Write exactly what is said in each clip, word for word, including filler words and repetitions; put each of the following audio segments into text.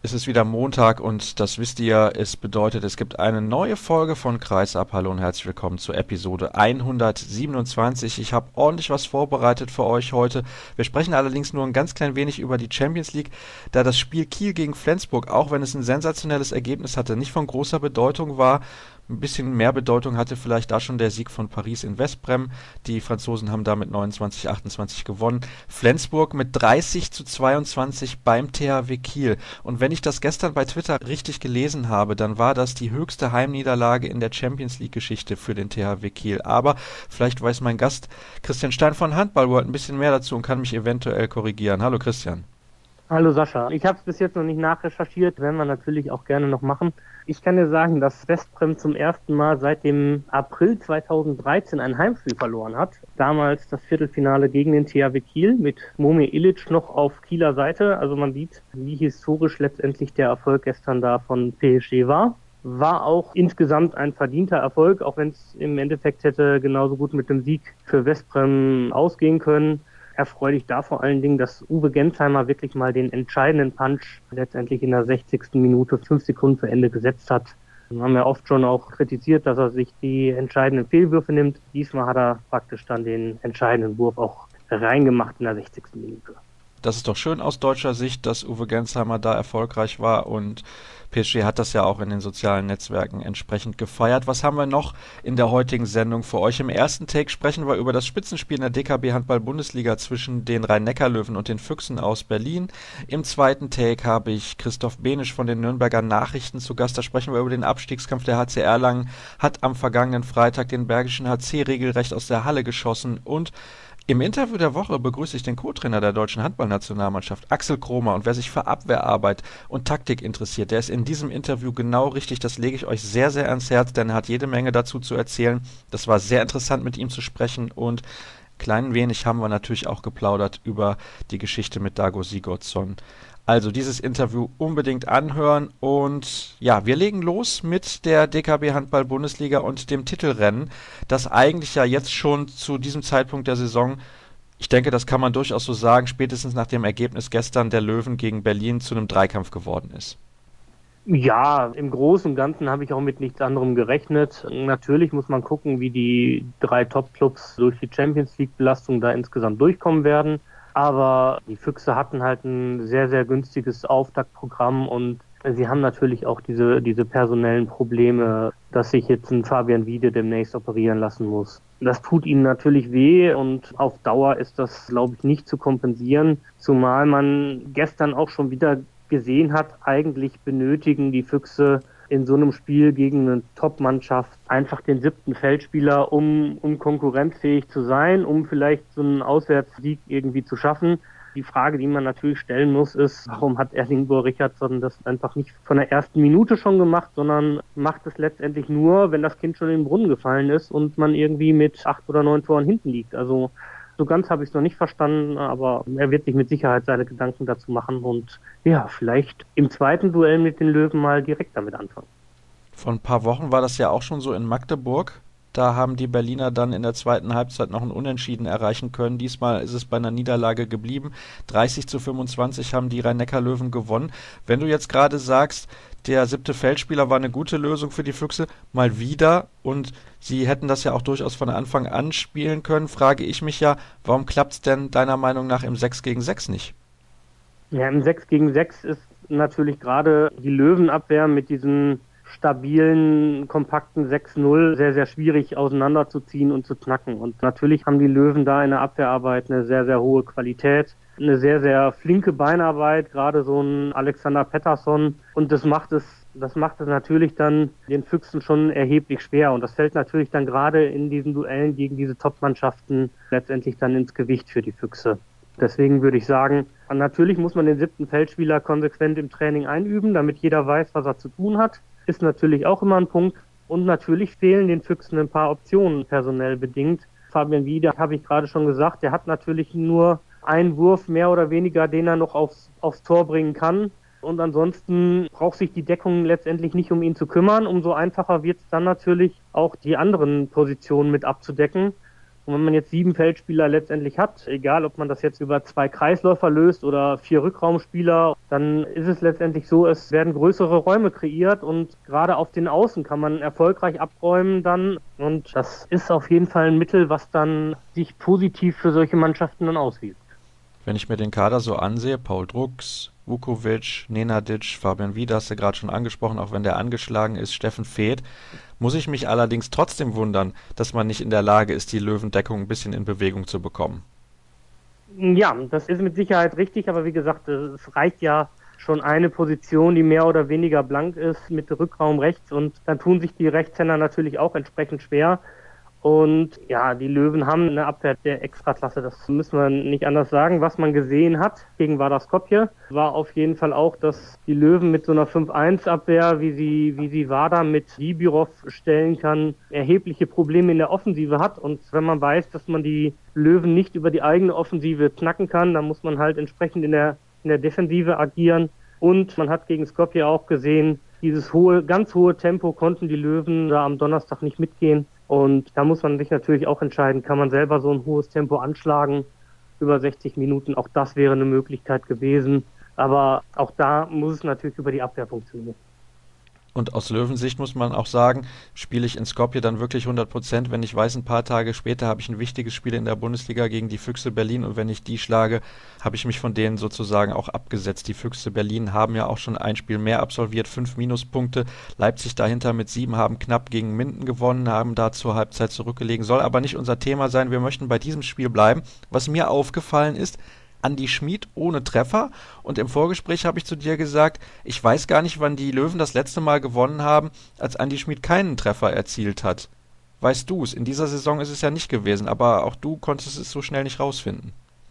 Es ist wieder Montag und das wisst ihr, es bedeutet, es gibt eine neue Folge von Kreisab. Hallo und herzlich willkommen zur Episode hundertsiebenundzwanzig. Ich habe ordentlich was vorbereitet für euch heute. Wir sprechen allerdings nur ein ganz klein wenig über die Champions League, da das Spiel Kiel gegen Flensburg, auch wenn es ein sensationelles Ergebnis hatte, nicht von großer Bedeutung war. Ein bisschen mehr Bedeutung hatte vielleicht da schon der Sieg von Paris in Westbrem. Die Franzosen haben da mit neunundzwanzig achtundzwanzig gewonnen. Flensburg mit dreißig zu zweiundzwanzig beim T H W Kiel. Und wenn ich das gestern bei Twitter richtig gelesen habe, dann war das die höchste Heimniederlage in der Champions League-Geschichte für den T H W Kiel. Aber vielleicht weiß mein Gast Christian Stein von Handball World ein bisschen mehr dazu und kann mich eventuell korrigieren. Hallo Christian. Hallo Sascha. Ich habe es bis jetzt noch nicht nachrecherchiert, werden wir natürlich auch gerne noch machen. Ich kann dir sagen, dass Westbrem zum ersten Mal seit dem April zweitausenddreizehn ein Heimspiel verloren hat. Damals das Viertelfinale gegen den T H W Kiel mit Momir Ilic noch auf Kieler Seite. Also man sieht, wie historisch letztendlich der Erfolg gestern da von P S G war. War auch insgesamt ein verdienter Erfolg, auch wenn es im Endeffekt hätte genauso gut mit dem Sieg für Westbrem ausgehen können. Erfreulich da vor allen Dingen, dass Uwe Gensheimer wirklich mal den entscheidenden Punch letztendlich in der sechzigsten Minute, fünf Sekunden vor Ende gesetzt hat. Wir haben ja oft schon auch kritisiert, dass er sich die entscheidenden Fehlwürfe nimmt. Diesmal hat er praktisch dann den entscheidenden Wurf auch reingemacht in der sechzigsten Minute. Das ist doch schön aus deutscher Sicht, dass Uwe Gensheimer da erfolgreich war und P S G hat das ja auch in den sozialen Netzwerken entsprechend gefeiert. Was haben wir noch in der heutigen Sendung für euch? Im ersten Take sprechen wir über das Spitzenspiel in der D K B-Handball-Bundesliga zwischen den Rhein-Neckar-Löwen und den Füchsen aus Berlin. Im zweiten Take habe ich Christoph Benisch von den Nürnberger Nachrichten zu Gast. Da sprechen wir über den Abstiegskampf. Der H C Erlangen hat am vergangenen Freitag den Bergischen H C regelrecht aus der Halle geschossen und im Interview der Woche begrüße ich den Co-Trainer der deutschen Handballnationalmannschaft, Axel Kromer. Und wer sich für Abwehrarbeit und Taktik interessiert, der ist in diesem Interview genau richtig. Das lege ich euch sehr, sehr ans Herz, denn er hat jede Menge dazu zu erzählen. Das war sehr interessant, mit ihm zu sprechen. Und klein wenig haben wir natürlich auch geplaudert über die Geschichte mit Dago Sigurdsson. Also dieses Interview unbedingt anhören und ja, wir legen los mit der D K B-Handball-Bundesliga und dem Titelrennen, das eigentlich ja jetzt schon zu diesem Zeitpunkt der Saison, ich denke, das kann man durchaus so sagen, spätestens nach dem Ergebnis gestern der Löwen gegen Berlin zu einem Dreikampf geworden ist. Ja, im Großen und Ganzen habe ich auch mit nichts anderem gerechnet. Natürlich muss man gucken, wie die drei Top-Clubs durch die Champions-League-Belastung da insgesamt durchkommen werden. Aber die Füchse hatten halt ein sehr, sehr günstiges Auftaktprogramm und sie haben natürlich auch diese, diese personellen Probleme, dass sich jetzt ein Fabian Wiede demnächst operieren lassen muss. Das tut ihnen natürlich weh und auf Dauer ist das, glaube ich, nicht zu kompensieren, zumal man gestern auch schon wieder gesehen hat, eigentlich benötigen die Füchse in so einem Spiel gegen eine Top-Mannschaft einfach den siebten Feldspieler, um, um konkurrenzfähig zu sein, um vielleicht so einen Auswärtssieg irgendwie zu schaffen. Die Frage, die man natürlich stellen muss, ist, warum hat Erlingbor Richardson das einfach nicht von der ersten Minute schon gemacht, sondern macht es letztendlich nur, wenn das Kind schon in den Brunnen gefallen ist und man irgendwie mit acht oder neun Toren hinten liegt. Also so ganz habe ich es noch nicht verstanden, aber er wird sich mit Sicherheit seine Gedanken dazu machen und ja, vielleicht im zweiten Duell mit den Löwen mal direkt damit anfangen. Vor ein paar Wochen war das ja auch schon so in Magdeburg. Da haben die Berliner dann in der zweiten Halbzeit noch ein Unentschieden erreichen können. Diesmal ist es bei einer Niederlage geblieben. dreißig zu fünfundzwanzig haben die Rhein-Neckar-Löwen gewonnen. Wenn du jetzt gerade sagst, der siebte Feldspieler war eine gute Lösung für die Füchse, mal wieder, und sie hätten das ja auch durchaus von Anfang an spielen können, frage ich mich ja, warum klappt es denn deiner Meinung nach im sechs gegen sechs nicht? Ja, im sechs gegen sechs ist natürlich gerade die Löwenabwehr mit diesen stabilen, kompakten sechs null sehr, sehr schwierig auseinanderzuziehen und zu knacken. Und natürlich haben die Löwen da in der Abwehrarbeit eine sehr, sehr hohe Qualität, eine sehr, sehr flinke Beinarbeit, gerade so ein Alexander Pettersson. Und das macht es, das macht es natürlich dann den Füchsen schon erheblich schwer. Und das fällt natürlich dann gerade in diesen Duellen gegen diese Top-Mannschaften letztendlich dann ins Gewicht für die Füchse. Deswegen würde ich sagen, natürlich muss man den siebten Feldspieler konsequent im Training einüben, damit jeder weiß, was er zu tun hat. Ist natürlich auch immer ein Punkt. Und natürlich fehlen den Füchsen ein paar Optionen personell bedingt. Fabian Wiede, habe ich gerade schon gesagt, der hat natürlich nur einen Wurf mehr oder weniger, den er noch aufs, aufs Tor bringen kann. Und ansonsten braucht sich die Deckung letztendlich nicht um ihn zu kümmern. Umso einfacher wird es dann natürlich auch die anderen Positionen mit abzudecken. Und wenn man jetzt sieben Feldspieler letztendlich hat, egal ob man das jetzt über zwei Kreisläufer löst oder vier Rückraumspieler, dann ist es letztendlich so, es werden größere Räume kreiert und gerade auf den Außen kann man erfolgreich abräumen dann. Und das ist auf jeden Fall ein Mittel, was dann sich positiv für solche Mannschaften dann auswirkt. Wenn ich mir den Kader so ansehe, Paul Drucks, Vukovic, Nenadic, Fabian Wiede hast du gerade schon angesprochen, auch wenn der angeschlagen ist, Steffen Feeth, muss ich mich allerdings trotzdem wundern, dass man nicht in der Lage ist, die Löwendeckung ein bisschen in Bewegung zu bekommen. Ja, das ist mit Sicherheit richtig, aber wie gesagt, es reicht ja schon eine Position, die mehr oder weniger blank ist, mit Rückraum rechts, und dann tun sich die Rechtshänder natürlich auch entsprechend schwer. Und ja, die Löwen haben eine Abwehr der Extraklasse, das müssen wir nicht anders sagen. Was man gesehen hat gegen Vardar Skopje, war auf jeden Fall auch, dass die Löwen mit so einer fünf eins Abwehr, wie sie wie sie Vardar mit Dibirov stellen kann, erhebliche Probleme in der Offensive hat. Und wenn man weiß, dass man die Löwen nicht über die eigene Offensive knacken kann, dann muss man halt entsprechend in der in der Defensive agieren. Und man hat gegen Skopje auch gesehen, dieses hohe, ganz hohe Tempo konnten die Löwen da am Donnerstag nicht mitgehen. Und da muss man sich natürlich auch entscheiden, kann man selber so ein hohes Tempo anschlagen, über sechzig Minuten, auch das wäre eine Möglichkeit gewesen. Aber auch da muss es natürlich über die Abwehr funktionieren. Und aus Löwensicht muss man auch sagen, spiele ich in Skopje dann wirklich hundert Prozent, wenn ich weiß, ein paar Tage später habe ich ein wichtiges Spiel in der Bundesliga gegen die Füchse Berlin, und wenn ich die schlage, habe ich mich von denen sozusagen auch abgesetzt. Die Füchse Berlin haben ja auch schon ein Spiel mehr absolviert, fünf Minuspunkte. Leipzig dahinter mit sieben, haben knapp gegen Minden gewonnen, haben da zur Halbzeit zurückgelegen. Soll aber nicht unser Thema sein, wir möchten bei diesem Spiel bleiben. Was mir aufgefallen ist, Andi Schmid ohne Treffer, und im Vorgespräch habe ich zu dir gesagt, ich weiß gar nicht, wann die Löwen das letzte Mal gewonnen haben, als Andi Schmid keinen Treffer erzielt hat. Weißt du es? In dieser Saison ist es ja nicht gewesen, aber auch du konntest es so schnell nicht rausfinden.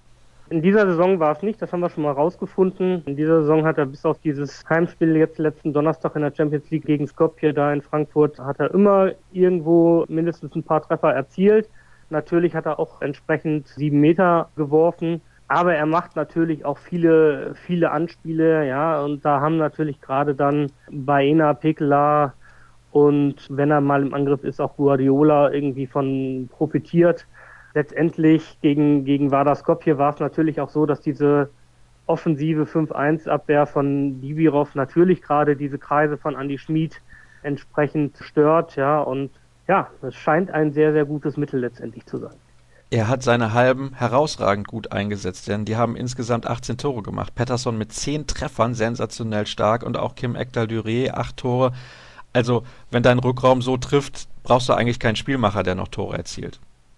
In dieser Saison war es nicht, das haben wir schon mal rausgefunden. In dieser Saison hat er bis auf dieses Heimspiel jetzt letzten Donnerstag in der Champions League gegen Skopje da in Frankfurt, hat er immer irgendwo mindestens ein paar Treffer erzielt. Natürlich hat er auch entsprechend sieben Meter geworfen. Aber er macht natürlich auch viele, viele Anspiele, ja, und da haben natürlich gerade dann Baena, Pekela und wenn er mal im Angriff ist, auch Guardiola irgendwie von profitiert. Letztendlich gegen, gegen Vardar Skopje war es natürlich auch so, dass diese offensive fünf eins Abwehr von Dibirov natürlich gerade diese Kreise von Andi Schmid entsprechend stört, ja, und ja, es scheint ein sehr, sehr gutes Mittel letztendlich zu sein. Er hat seine Halben herausragend gut eingesetzt, denn die haben insgesamt achtzehn Tore gemacht. Pettersson mit zehn Treffern, sensationell stark, und auch Kim Ekdal-Duret, acht Tore. Also, wenn dein Rückraum so trifft, brauchst du eigentlich keinen Spielmacher, der noch Tore erzielt.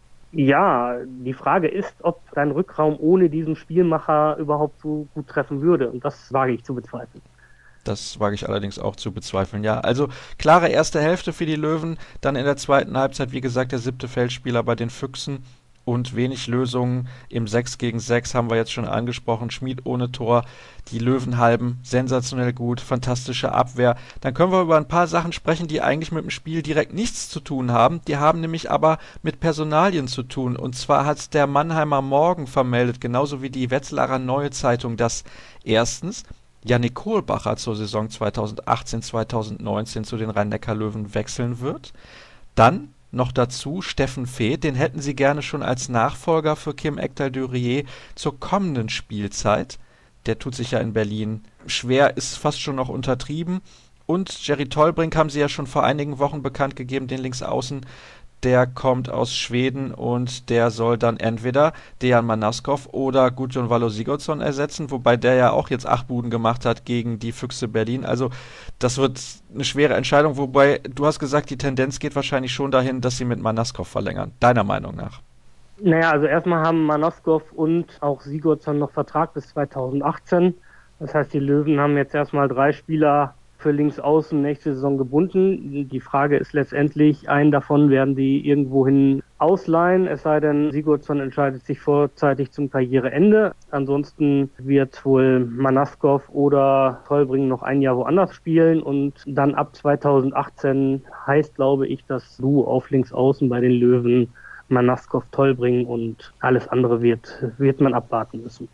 Ja, die Frage ist, ob dein Rückraum ohne diesen Spielmacher überhaupt so gut treffen würde, und das wage ich zu bezweifeln. Das wage ich allerdings auch zu bezweifeln, ja. Also klare erste Hälfte für die Löwen, dann in der zweiten Halbzeit, wie gesagt, der siebte Feldspieler bei den Füchsen. Und wenig Lösungen im sechs gegen sechs haben wir jetzt schon angesprochen. Schmid ohne Tor, die Löwenhalben sensationell gut, fantastische Abwehr. Dann können wir über ein paar Sachen sprechen, die eigentlich mit dem Spiel direkt nichts zu tun haben. Die haben nämlich aber mit Personalien zu tun. Und zwar hat der Mannheimer Morgen vermeldet, genauso wie die Wetzlarer Neue Zeitung, dass erstens Yannick Kohlbacher zur Saison zweitausendachtzehn zweitausendneunzehn zu den Rhein-Neckar-Löwen wechseln wird. Dann noch dazu Steffen Feeth, den hätten sie gerne schon als Nachfolger für Kim Ekdal-Duret zur kommenden Spielzeit. Der tut sich ja in Berlin schwer, ist fast schon noch untertrieben. Und Jerry Tolbrink haben sie ja schon vor einigen Wochen bekannt gegeben, den Linksaußen. Der kommt aus Schweden und der soll dann entweder Dejan Manaskov oder Gudjon Valo Sigurdsson ersetzen, wobei der ja auch jetzt acht Buden gemacht hat gegen die Füchse Berlin. Also das wird eine schwere Entscheidung, wobei du hast gesagt, die Tendenz geht wahrscheinlich schon dahin, dass sie mit Manaskov verlängern. Deiner Meinung nach? Naja, also erstmal haben Manaskov und auch Sigurdsson noch Vertrag bis zweitausendachtzehn. Das heißt, die Löwen haben jetzt erstmal drei Spieler für Linksaußen nächste Saison gebunden. Die Frage ist letztendlich, einen davon werden die irgendwohin ausleihen, es sei denn, Sigurdsson entscheidet sich vorzeitig zum Karriereende. Ansonsten wird wohl Manaskov oder Tolbring noch ein Jahr woanders spielen, und dann ab zweitausendachtzehn heißt, glaube ich, das Duo auf Linksaußen bei den Löwen Manaskov, Tolbring, und alles andere wird, wird man abwarten müssen.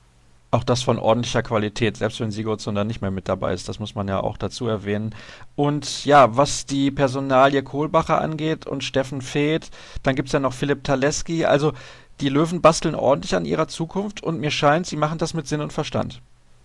Auch das von ordentlicher Qualität, selbst wenn Sigurdsson dann nicht mehr mit dabei ist, das muss man ja auch dazu erwähnen. Und ja, was die Personalie Kohlbacher angeht und Steffen Feeth, dann gibt's ja noch Philipp Taleski, also die Löwen basteln ordentlich an ihrer Zukunft und mir scheint, sie machen das mit Sinn und Verstand.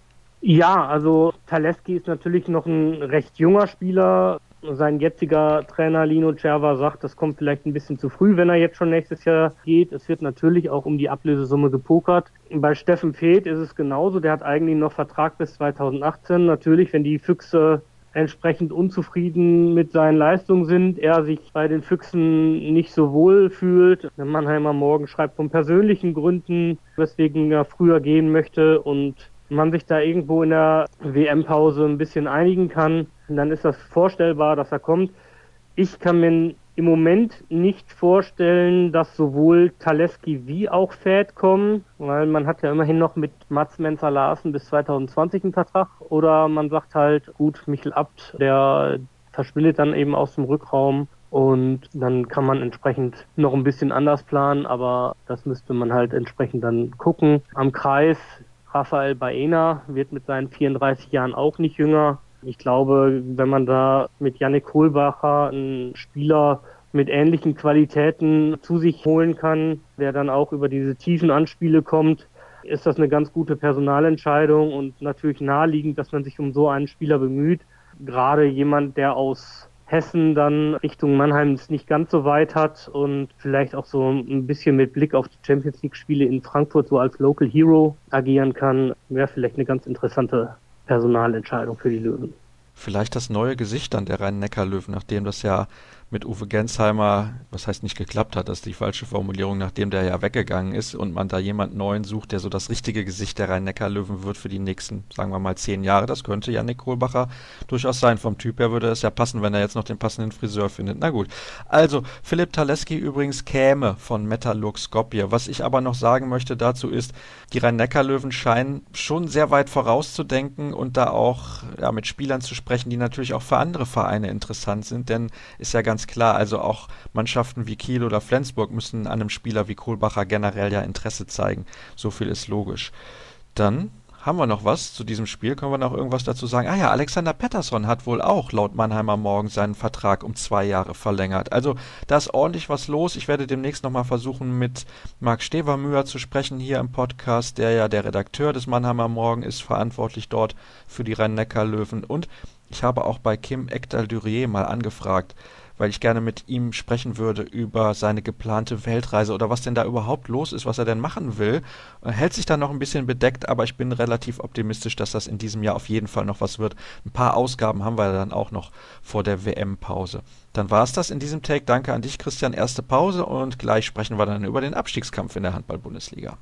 Ja, also Taleski ist natürlich noch ein recht junger Spieler. Sein jetziger Trainer Lino Cerva sagt, das kommt vielleicht ein bisschen zu früh, wenn er jetzt schon nächstes Jahr geht. Es wird natürlich auch um die Ablösesumme gepokert. Bei Steffen Feeth ist es genauso. Der hat eigentlich noch Vertrag bis zweitausendachtzehn. Natürlich, wenn die Füchse entsprechend unzufrieden mit seinen Leistungen sind, er sich bei den Füchsen nicht so wohl fühlt. Der Mannheimer Morgen schreibt von persönlichen Gründen, weswegen er früher gehen möchte und man sich da irgendwo in der W M-Pause ein bisschen einigen kann, dann ist das vorstellbar, dass er kommt. Ich kann mir im Moment nicht vorstellen, dass sowohl Taleski wie auch Feeth kommen, weil man hat ja immerhin noch mit Mats Menzer-Larsen bis zweitausendzwanzig einen Vertrag. Oder man sagt halt, gut, Michel Abt, der verschwindet dann eben aus dem Rückraum und dann kann man entsprechend noch ein bisschen anders planen, aber das müsste man halt entsprechend dann gucken. Am Kreis Rafael Baena wird mit seinen vierunddreißig Jahren auch nicht jünger. Ich glaube, wenn man da mit Yannick Kohlbacher einen Spieler mit ähnlichen Qualitäten zu sich holen kann, der dann auch über diese tiefen Anspiele kommt, ist das eine ganz gute Personalentscheidung und natürlich naheliegend, dass man sich um so einen Spieler bemüht. Gerade jemand, der aus Hessen dann Richtung Mannheim es nicht ganz so weit hat und vielleicht auch so ein bisschen mit Blick auf die Champions League Spiele in Frankfurt so als Local Hero agieren kann, wäre vielleicht eine ganz interessante Personalentscheidung für die Löwen. Vielleicht das neue Gesicht dann der Rhein-Neckar-Löwen, nachdem das ja mit Uwe Gensheimer, was heißt nicht geklappt hat, das ist die falsche Formulierung, nachdem der ja weggegangen ist und man da jemand Neuen sucht, der so das richtige Gesicht der Rhein-Neckar-Löwen wird für die nächsten, sagen wir mal, zehn Jahre. Das könnte Yannick Kohlbacher durchaus sein. Vom Typ her würde es ja passen, wenn er jetzt noch den passenden Friseur findet. Na gut. Also, Philipp Taleski übrigens käme von Metalurg Skopje. Was ich aber noch sagen möchte dazu ist, die Rhein-Neckar-Löwen scheinen schon sehr weit vorauszudenken und da auch ja, mit Spielern zu sprechen, die natürlich auch für andere Vereine interessant sind, denn ist ja ganz klar, also auch Mannschaften wie Kiel oder Flensburg müssen an einem Spieler wie Kohlbacher generell ja Interesse zeigen. So viel ist logisch. Dann haben wir noch was zu diesem Spiel? Können wir noch irgendwas dazu sagen? Ah ja, Alexander Pettersson hat wohl auch laut Mannheimer Morgen seinen Vertrag um zwei Jahre verlängert. Also da ist ordentlich was los. Ich werde demnächst nochmal versuchen, mit Marc Stevermüher zu sprechen hier im Podcast, der ja der Redakteur des Mannheimer Morgen ist, verantwortlich dort für die Rhein-Neckar-Löwen. Und ich habe auch bei Kim Ekdal-Durier mal angefragt, weil ich gerne mit ihm sprechen würde über seine geplante Weltreise oder was denn da überhaupt los ist, was er denn machen will. Er hält sich da noch ein bisschen bedeckt, aber ich bin relativ optimistisch, dass das in diesem Jahr auf jeden Fall noch was wird. Ein paar Ausgaben haben wir dann auch noch vor der W M-Pause. Dann war es das in diesem Take. Danke an dich, Christian. Erste Pause und gleich sprechen wir dann über den Abstiegskampf in der Handball-Bundesliga.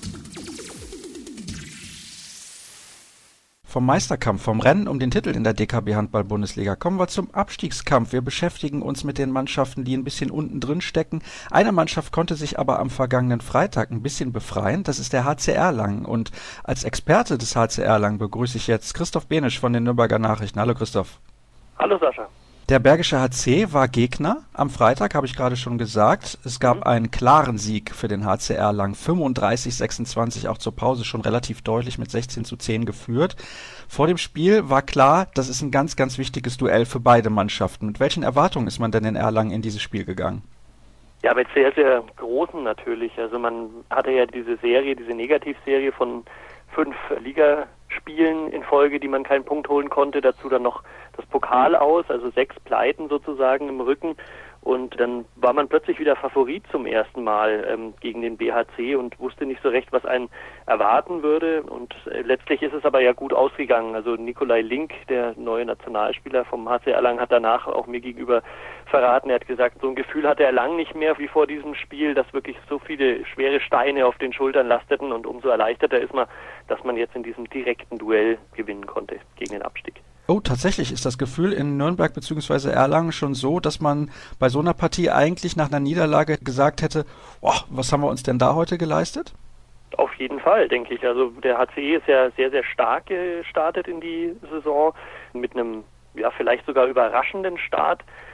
Vom Meisterkampf, vom Rennen um den Titel in der D K B-Handball-Bundesliga kommen wir zum Abstiegskampf. Wir beschäftigen uns mit den Mannschaften, die ein bisschen unten drin stecken. Eine Mannschaft konnte sich aber am vergangenen Freitag ein bisschen befreien. Das ist der H C Erlangen. Und als Experte des H C Erlangen begrüße ich jetzt Christoph Benisch von den Nürnberger Nachrichten. Hallo Christoph. Hallo Sascha. Der Bergische H C war Gegner am Freitag, habe ich gerade schon gesagt. Es gab mhm. einen klaren Sieg für den H C Erlangen, fünfunddreißig sechsundzwanzig, auch zur Pause schon relativ deutlich mit sechzehn zu zehn geführt. Vor dem Spiel war klar, das ist ein ganz, ganz wichtiges Duell für beide Mannschaften. Mit welchen Erwartungen ist man denn in Erlangen in dieses Spiel gegangen? Ja, mit sehr, sehr großen natürlich. Also man hatte ja diese Serie, diese Negativserie von fünf Ligaspielen in Folge, die man keinen Punkt holen konnte. Dazu dann noch das Pokal aus, also sechs Pleiten sozusagen im Rücken. Und dann war man plötzlich wieder Favorit zum ersten Mal ähm, gegen den B H C und wusste nicht so recht, was einen erwarten würde. Und äh, letztlich ist es aber ja gut ausgegangen. Also Nikolai Link, der neue Nationalspieler vom H C Erlangen, hat danach auch mir gegenüber verraten. Er hat gesagt, so ein Gefühl hatte er lang nicht mehr wie vor diesem Spiel, dass wirklich so viele schwere Steine auf den Schultern lasteten. Und umso erleichterter ist man, dass man jetzt in diesem direkten Duell gewinnen konnte gegen den Abstieg. Oh, tatsächlich ist das Gefühl in Nürnberg bzw. Erlangen schon so, dass man bei so einer Partie eigentlich nach einer Niederlage gesagt hätte, oh, was haben wir uns denn da heute geleistet? Auf jeden Fall, denke ich. Also der H C ist ja sehr, sehr stark gestartet in die Saison mit einem ja vielleicht sogar überraschenden Start.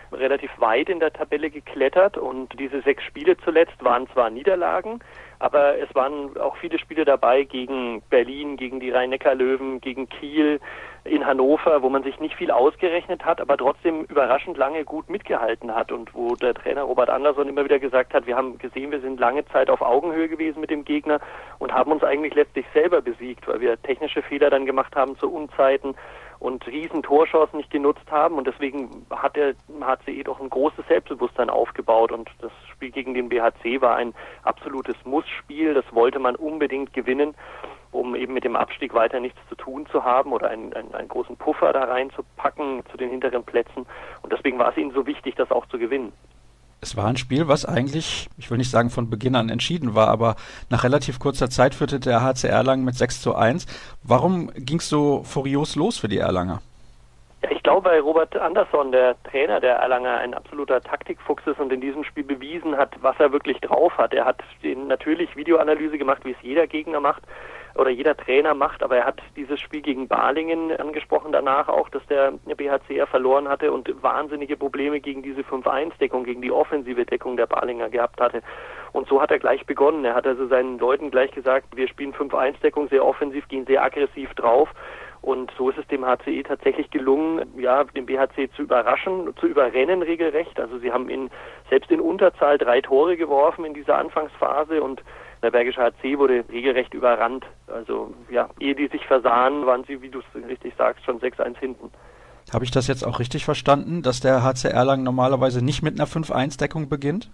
relativ weit in der Tabelle geklettert und diese sechs Spiele zuletzt waren zwar Niederlagen, aber es waren auch viele Spiele dabei gegen Berlin, gegen die Rhein-Neckar-Löwen, gegen Kiel, in Hannover, wo man sich nicht viel ausgerechnet hat, aber trotzdem überraschend lange gut mitgehalten hat und wo der Trainer Robert Andersson immer wieder gesagt hat, wir haben gesehen, wir sind lange Zeit auf Augenhöhe gewesen mit dem Gegner und haben uns eigentlich letztlich selber besiegt, weil wir technische Fehler dann gemacht haben zu Unzeiten und riesen Torchancen nicht genutzt haben und deswegen hat der H C E doch ein großes Selbstbewusstsein aufgebaut und das Spiel gegen den B H C war ein absolutes Muss-Spiel, das wollte man unbedingt gewinnen, um eben mit dem Abstieg weiter nichts zu tun zu haben oder einen, einen, einen großen Puffer da reinzupacken zu den hinteren Plätzen und deswegen war es ihnen so wichtig, das auch zu gewinnen. Es war ein Spiel, was eigentlich, ich will nicht sagen von Beginn an entschieden war, aber nach relativ kurzer Zeit führte der H C Erlangen mit sechs zu eins. Warum ging es so furios los für die Erlanger? Ja, ich glaube, weil Robert Andersson, der Trainer der Erlanger, ein absoluter Taktikfuchs ist und in diesem Spiel bewiesen hat, was er wirklich drauf hat. Er hat den natürlich Videoanalyse gemacht, wie es jeder Gegner macht oder jeder Trainer macht, aber er hat dieses Spiel gegen Balingen angesprochen danach auch, dass der B H C ja verloren hatte und wahnsinnige Probleme gegen diese fünf eins Deckung, gegen die offensive Deckung der Balinger gehabt hatte. Und so hat er gleich begonnen. Er hat also seinen Leuten gleich gesagt, wir spielen fünf eins Deckung sehr offensiv, gehen sehr aggressiv drauf. Und so ist es dem H C E tatsächlich gelungen, ja, den B H C zu überraschen, zu überrennen regelrecht. Also sie haben in, selbst in Unterzahl drei Tore geworfen in dieser Anfangsphase und der Bergische H C wurde regelrecht überrannt. Also ja, ehe die sich versahen, waren sie, wie du es richtig sagst, schon sechs eins hinten. Habe ich das jetzt auch richtig verstanden, dass der H C Erlangen normalerweise nicht mit einer fünf eins Deckung beginnt?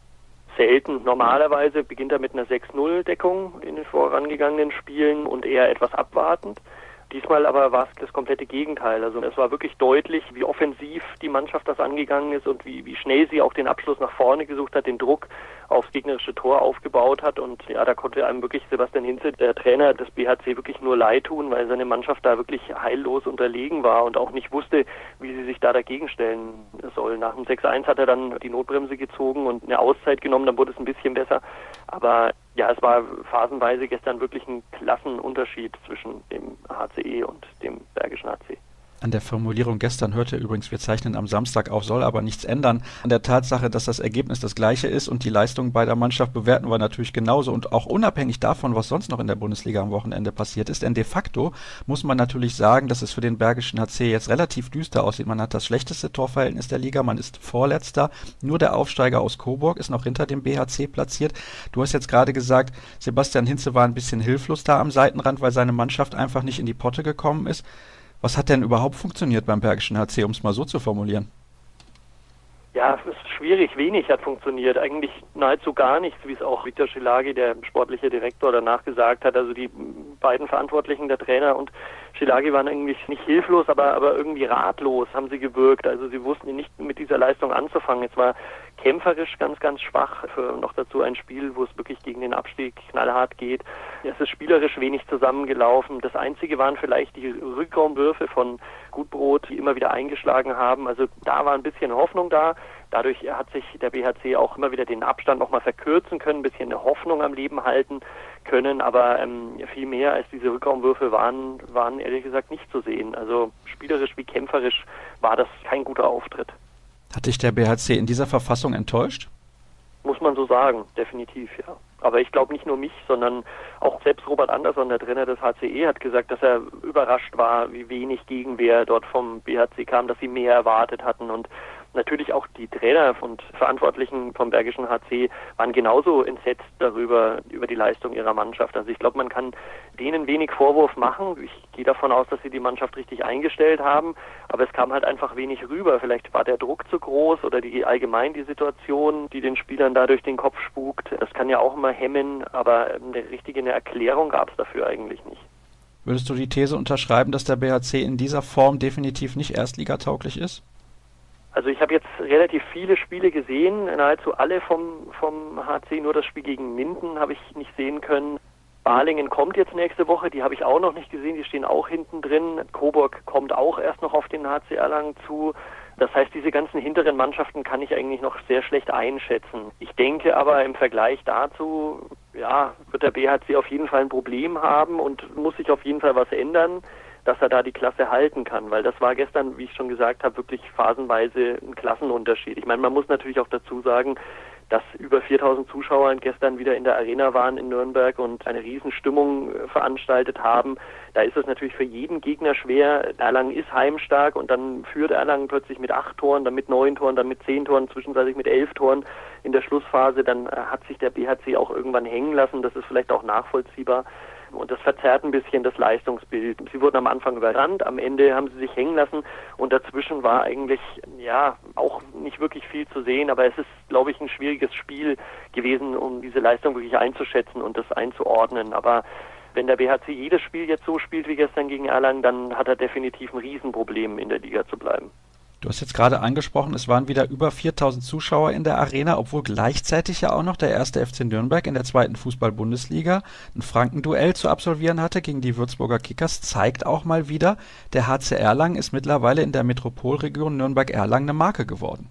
Selten. Normalerweise beginnt er mit einer sechs null Deckung in den vorangegangenen Spielen und eher etwas abwartend. Diesmal aber war es das komplette Gegenteil. Also es war wirklich deutlich, wie offensiv die Mannschaft das angegangen ist und wie, wie schnell sie auch den Abschluss nach vorne gesucht hat, den Druck aufs gegnerische Tor aufgebaut hat. Und ja, da konnte einem wirklich Sebastian Hinze, der Trainer des B H C, wirklich nur leid tun, weil seine Mannschaft da wirklich heillos unterlegen war und auch nicht wusste, wie sie sich da dagegen stellen soll. Nach dem sechs eins hat er dann die Notbremse gezogen und eine Auszeit genommen, dann wurde es ein bisschen besser. Aber ja, es war phasenweise gestern wirklich ein Klassenunterschied zwischen dem H C E und dem Bergischen H C. An der Formulierung gestern hörte übrigens, wir zeichnen am Samstag auf, soll aber nichts ändern. An der Tatsache, dass das Ergebnis das gleiche ist und die Leistung beider Mannschaft bewerten wir natürlich genauso und auch unabhängig davon, was sonst noch in der Bundesliga am Wochenende passiert ist. Denn de facto muss man natürlich sagen, dass es für den Bergischen H C jetzt relativ düster aussieht. Man hat das schlechteste Torverhältnis der Liga, man ist Vorletzter. Nur der Aufsteiger aus Coburg ist noch hinter dem B H C platziert. Du hast jetzt gerade gesagt, Sebastian Hinze war ein bisschen hilflos da am Seitenrand, weil seine Mannschaft einfach nicht in die Potte gekommen ist. Was hat denn überhaupt funktioniert beim Bergischen H C, um es mal so zu formulieren? Ja, es ist schwierig. Wenig hat funktioniert. Eigentlich nahezu gar nichts, wie es auch Viktor Schillagy, der sportliche Direktor, danach gesagt hat. Also die beiden Verantwortlichen, der Trainer und Schillagy, waren eigentlich nicht hilflos, aber, aber irgendwie ratlos haben sie gewirkt. Also sie wussten nicht mit dieser Leistung anzufangen. Es war kämpferisch ganz, ganz schwach. Für noch dazu ein Spiel, wo es wirklich gegen den Abstieg knallhart geht. Es ist spielerisch wenig zusammengelaufen. Das Einzige waren vielleicht die Rückraumwürfe von Gutbrot, die immer wieder eingeschlagen haben. Also da war ein bisschen Hoffnung da. Dadurch hat sich der B H C auch immer wieder den Abstand nochmal verkürzen können, ein bisschen eine Hoffnung am Leben halten können. Aber ähm, viel mehr als diese Rückraumwürfe waren, waren ehrlich gesagt nicht zu sehen. Also spielerisch wie kämpferisch war das kein guter Auftritt. Hat dich der B H C in dieser Verfassung enttäuscht? Muss man so sagen, definitiv, ja. Aber ich glaube nicht nur mich, sondern auch selbst Robert Andersson, der Trainer des H C E, hat gesagt, dass er überrascht war, wie wenig Gegenwehr dort vom B H C kam, dass sie mehr erwartet hatten. Und natürlich auch die Trainer und Verantwortlichen vom Bergischen H C waren genauso entsetzt darüber, über die Leistung ihrer Mannschaft. Also ich glaube, man kann denen wenig Vorwurf machen. Ich gehe davon aus, dass sie die Mannschaft richtig eingestellt haben, aber es kam halt einfach wenig rüber. Vielleicht war der Druck zu groß oder die allgemein die Situation, die den Spielern da durch den Kopf spukt. Das kann ja auch immer hemmen, aber eine richtige eine Erklärung gab es dafür eigentlich nicht. Würdest du die These unterschreiben, dass der B H C in dieser Form definitiv nicht erstligatauglich ist? Also ich habe jetzt relativ viele Spiele gesehen, nahezu alle vom, vom H C, nur das Spiel gegen Minden habe ich nicht sehen können. Balingen kommt jetzt nächste Woche, die habe ich auch noch nicht gesehen, die stehen auch hinten drin. Coburg kommt auch erst noch auf den H C Erlangen zu. Das heißt, diese ganzen hinteren Mannschaften kann ich eigentlich noch sehr schlecht einschätzen. Ich denke aber im Vergleich dazu, ja, wird der B H C auf jeden Fall ein Problem haben und muss sich auf jeden Fall was ändern. dass er da die Klasse halten kann, weil das war gestern, wie ich schon gesagt habe, wirklich phasenweise ein Klassenunterschied. Ich meine, man muss natürlich auch dazu sagen, dass über viertausend Zuschauer gestern wieder in der Arena waren in Nürnberg und eine Riesenstimmung veranstaltet haben. Da ist es natürlich für jeden Gegner schwer. Erlangen ist heimstark und dann führt Erlangen plötzlich mit acht Toren, dann mit neun Toren, dann mit zehn Toren, zwischenzeitlich mit elf Toren in der Schlussphase. Dann hat sich der B H C auch irgendwann hängen lassen. Das ist vielleicht auch nachvollziehbar. Und das verzerrt ein bisschen das Leistungsbild. Sie wurden am Anfang überrannt, am Ende haben sie sich hängen lassen und dazwischen war eigentlich, ja, auch nicht wirklich viel zu sehen, aber es ist, glaube ich, ein schwieriges Spiel gewesen, um diese Leistung wirklich einzuschätzen und das einzuordnen. Aber wenn der B H C jedes Spiel jetzt so spielt wie gestern gegen Erlangen, dann hat er definitiv ein Riesenproblem, in der Liga zu bleiben. Du hast jetzt gerade angesprochen, es waren wieder über viertausend Zuschauer in der Arena, obwohl gleichzeitig ja auch noch der erste F C Nürnberg in der zweiten Fußball-Bundesliga ein Frankenduell zu absolvieren hatte gegen die Würzburger Kickers. Zeigt auch mal wieder, der H C Erlangen ist mittlerweile in der Metropolregion Nürnberg-Erlangen eine Marke geworden.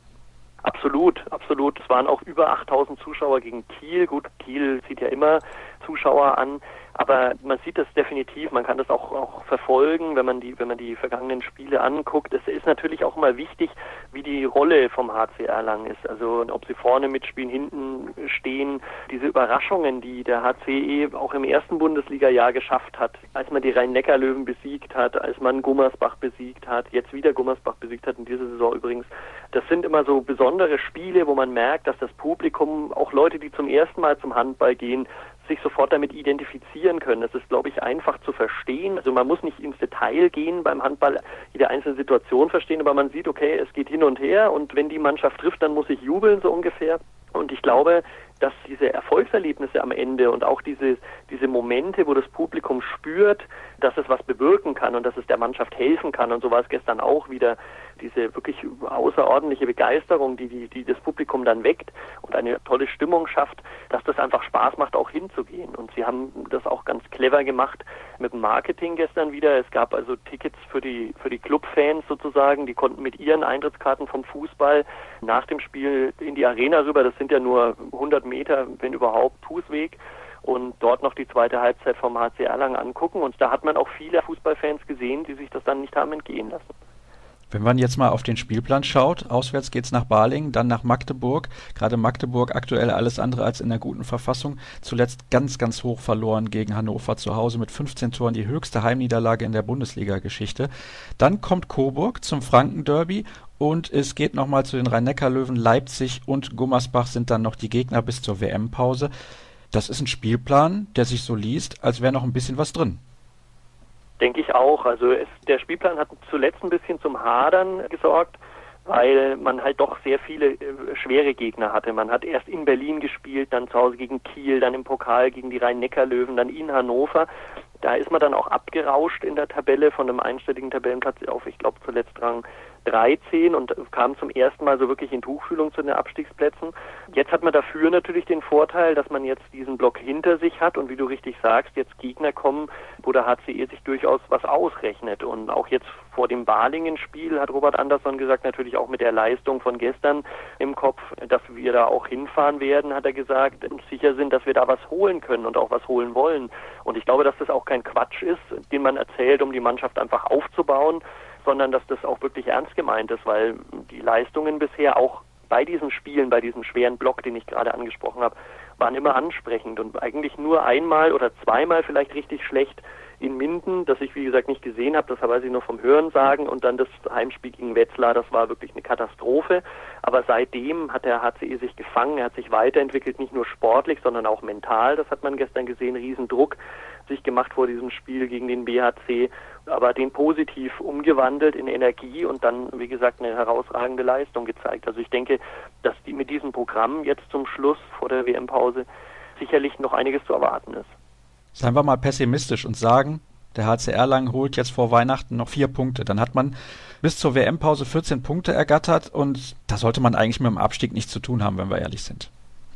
Absolut, absolut. Es waren auch über achttausend Zuschauer gegen Kiel. Gut, Kiel zieht ja immer Zuschauer an. Aber man sieht das definitiv, man kann das auch, auch verfolgen, wenn man die, wenn man die vergangenen Spiele anguckt. Es ist natürlich auch immer wichtig, wie die Rolle vom H C Erlangen ist. Also ob sie vorne mitspielen, hinten stehen. Diese Überraschungen, die der H C auch im ersten Bundesliga-Jahr geschafft hat, als man die Rhein-Neckar-Löwen besiegt hat, als man Gummersbach besiegt hat, jetzt wieder Gummersbach besiegt hat in dieser Saison übrigens. Das sind immer so besondere Spiele, wo man merkt, dass das Publikum, auch Leute, die zum ersten Mal zum Handball gehen, sich sofort damit identifizieren können. Das ist, glaube ich, einfach zu verstehen. Also man muss nicht ins Detail gehen beim Handball, jede einzelne Situation verstehen, aber man sieht, okay, es geht hin und her und wenn die Mannschaft trifft, dann muss ich jubeln, so ungefähr. Und ich glaube, dass diese Erfolgserlebnisse am Ende und auch diese, diese Momente, wo das Publikum spürt, dass es was bewirken kann und dass es der Mannschaft helfen kann, und so war es gestern auch wieder, diese wirklich außerordentliche Begeisterung, die, die, die das Publikum dann weckt und eine tolle Stimmung schafft, dass das einfach Spaß macht, auch hinzugehen. Und sie haben das auch ganz clever gemacht mit dem Marketing gestern wieder. Es gab also Tickets für die, für die Clubfans sozusagen, die konnten mit ihren Eintrittskarten vom Fußball nach dem Spiel in die Arena rüber, das sind ja nur hundert Meter, wenn überhaupt, Fußweg, und dort noch die zweite Halbzeit vom H C Erlangen angucken. Und da hat man auch viele Fußballfans gesehen, die sich das dann nicht haben entgehen lassen. Wenn man jetzt mal auf den Spielplan schaut, auswärts geht's nach Balingen, dann nach Magdeburg. Gerade Magdeburg aktuell alles andere als in einer guten Verfassung. Zuletzt ganz, ganz hoch verloren gegen Hannover zu Hause mit fünfzehn Toren, die höchste Heimniederlage in der Bundesliga-Geschichte. Dann kommt Coburg zum Franken-Derby und es geht nochmal zu den Rhein-Neckar-Löwen. Leipzig und Gummersbach sind dann noch die Gegner bis zur W M-Pause. Das ist ein Spielplan, der sich so liest, als wäre noch ein bisschen was drin. Denke ich auch. Also es, der Spielplan hat zuletzt ein bisschen zum Hadern gesorgt, weil man halt doch sehr viele äh, schwere Gegner hatte. Man hat erst in Berlin gespielt, dann zu Hause gegen Kiel, dann im Pokal gegen die Rhein-Neckar-Löwen, dann in Hannover. Da ist man dann auch abgerauscht in der Tabelle von einem einstelligen Tabellenplatz auf, ich glaube, zuletzt Rang dreizehn und kam zum ersten Mal so wirklich in Tuchfühlung zu den Abstiegsplätzen. Jetzt hat man dafür natürlich den Vorteil, dass man jetzt diesen Block hinter sich hat und wie du richtig sagst, jetzt Gegner kommen, wo der H C E sich durchaus was ausrechnet. Und auch jetzt vor dem Balingen-Spiel hat Robert Andersson gesagt, natürlich auch mit der Leistung von gestern im Kopf, dass wir da auch hinfahren werden, hat er gesagt, und sicher sind, dass wir da was holen können und auch was holen wollen. Und ich glaube, dass das auch kein Quatsch ist, den man erzählt, um die Mannschaft einfach aufzubauen, sondern dass das auch wirklich ernst gemeint ist, weil die Leistungen bisher auch bei diesen Spielen, bei diesem schweren Block, den ich gerade angesprochen habe, waren immer ansprechend und eigentlich nur einmal oder zweimal vielleicht richtig schlecht in Minden, das ich wie gesagt nicht gesehen habe, das weiß ich nur vom Hörensagen, und dann das Heimspiel gegen Wetzlar, das war wirklich eine Katastrophe, aber seitdem hat der H C E sich gefangen, er hat sich weiterentwickelt, nicht nur sportlich, sondern auch mental, das hat man gestern gesehen, Riesendruck sich gemacht vor diesem Spiel gegen den B H C, aber den positiv umgewandelt in Energie und dann, wie gesagt, eine herausragende Leistung gezeigt. Also ich denke, dass die mit diesem Programm jetzt zum Schluss vor der W M-Pause sicherlich noch einiges zu erwarten ist. Seien wir mal pessimistisch und sagen, der H C Erlangen holt jetzt vor Weihnachten noch vier Punkte. Dann hat man bis zur W M-Pause vierzehn Punkte ergattert und da sollte man eigentlich mit dem Abstieg nichts zu tun haben, wenn wir ehrlich sind.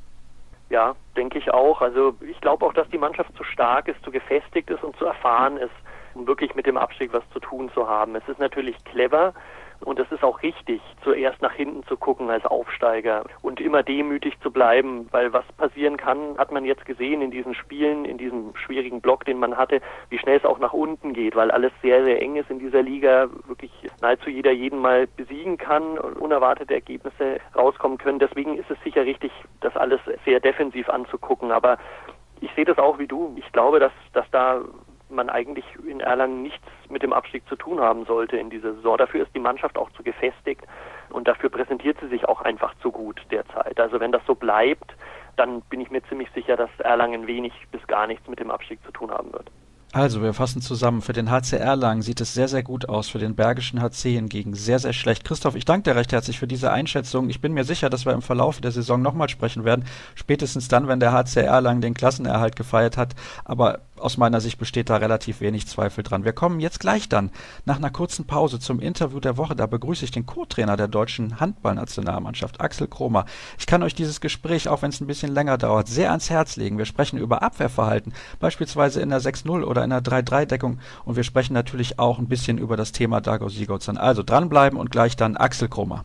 Ja, denke ich auch. Also ich glaube auch, dass die Mannschaft zu stark ist, zu gefestigt ist und zu erfahren ist, um wirklich mit dem Abstieg was zu tun zu haben. Es ist natürlich clever Und es ist auch richtig, zuerst nach hinten zu gucken als Aufsteiger und immer demütig zu bleiben, weil was passieren kann, hat man jetzt gesehen in diesen Spielen, in diesem schwierigen Block, den man hatte, wie schnell es auch nach unten geht, weil alles sehr, sehr eng ist in dieser Liga, wirklich nahezu jeder jeden mal besiegen kann und unerwartete Ergebnisse rauskommen können. Deswegen ist es sicher richtig, das alles sehr defensiv anzugucken, aber ich sehe das auch wie du. Ich glaube, dass, dass da man eigentlich in Erlangen nichts mit dem Abstieg zu tun haben sollte in dieser Saison. Dafür ist die Mannschaft auch zu gefestigt und dafür präsentiert sie sich auch einfach zu gut derzeit. Also wenn das so bleibt, dann bin ich mir ziemlich sicher, dass Erlangen wenig bis gar nichts mit dem Abstieg zu tun haben wird. Also, wir fassen zusammen. Für den H C Erlangen sieht es sehr, sehr gut aus. Für den Bergischen H C hingegen sehr, sehr schlecht. Christoph, ich danke dir recht herzlich für diese Einschätzung. Ich bin mir sicher, dass wir im Verlauf der Saison nochmal sprechen werden. Spätestens dann, wenn der H C Erlangen den Klassenerhalt gefeiert hat. Aber aus meiner Sicht besteht da relativ wenig Zweifel dran. Wir kommen jetzt gleich dann nach einer kurzen Pause zum Interview der Woche. Da begrüße ich den Co-Trainer der deutschen Handballnationalmannschaft, Axel Kromer. Ich kann euch dieses Gespräch, auch wenn es ein bisschen länger dauert, sehr ans Herz legen. Wir sprechen über Abwehrverhalten, beispielsweise in der sechs null oder in der drei drei Deckung. Und wir sprechen natürlich auch ein bisschen über das Thema Dago Sigurdsson. Also dranbleiben und gleich dann Axel Kromer.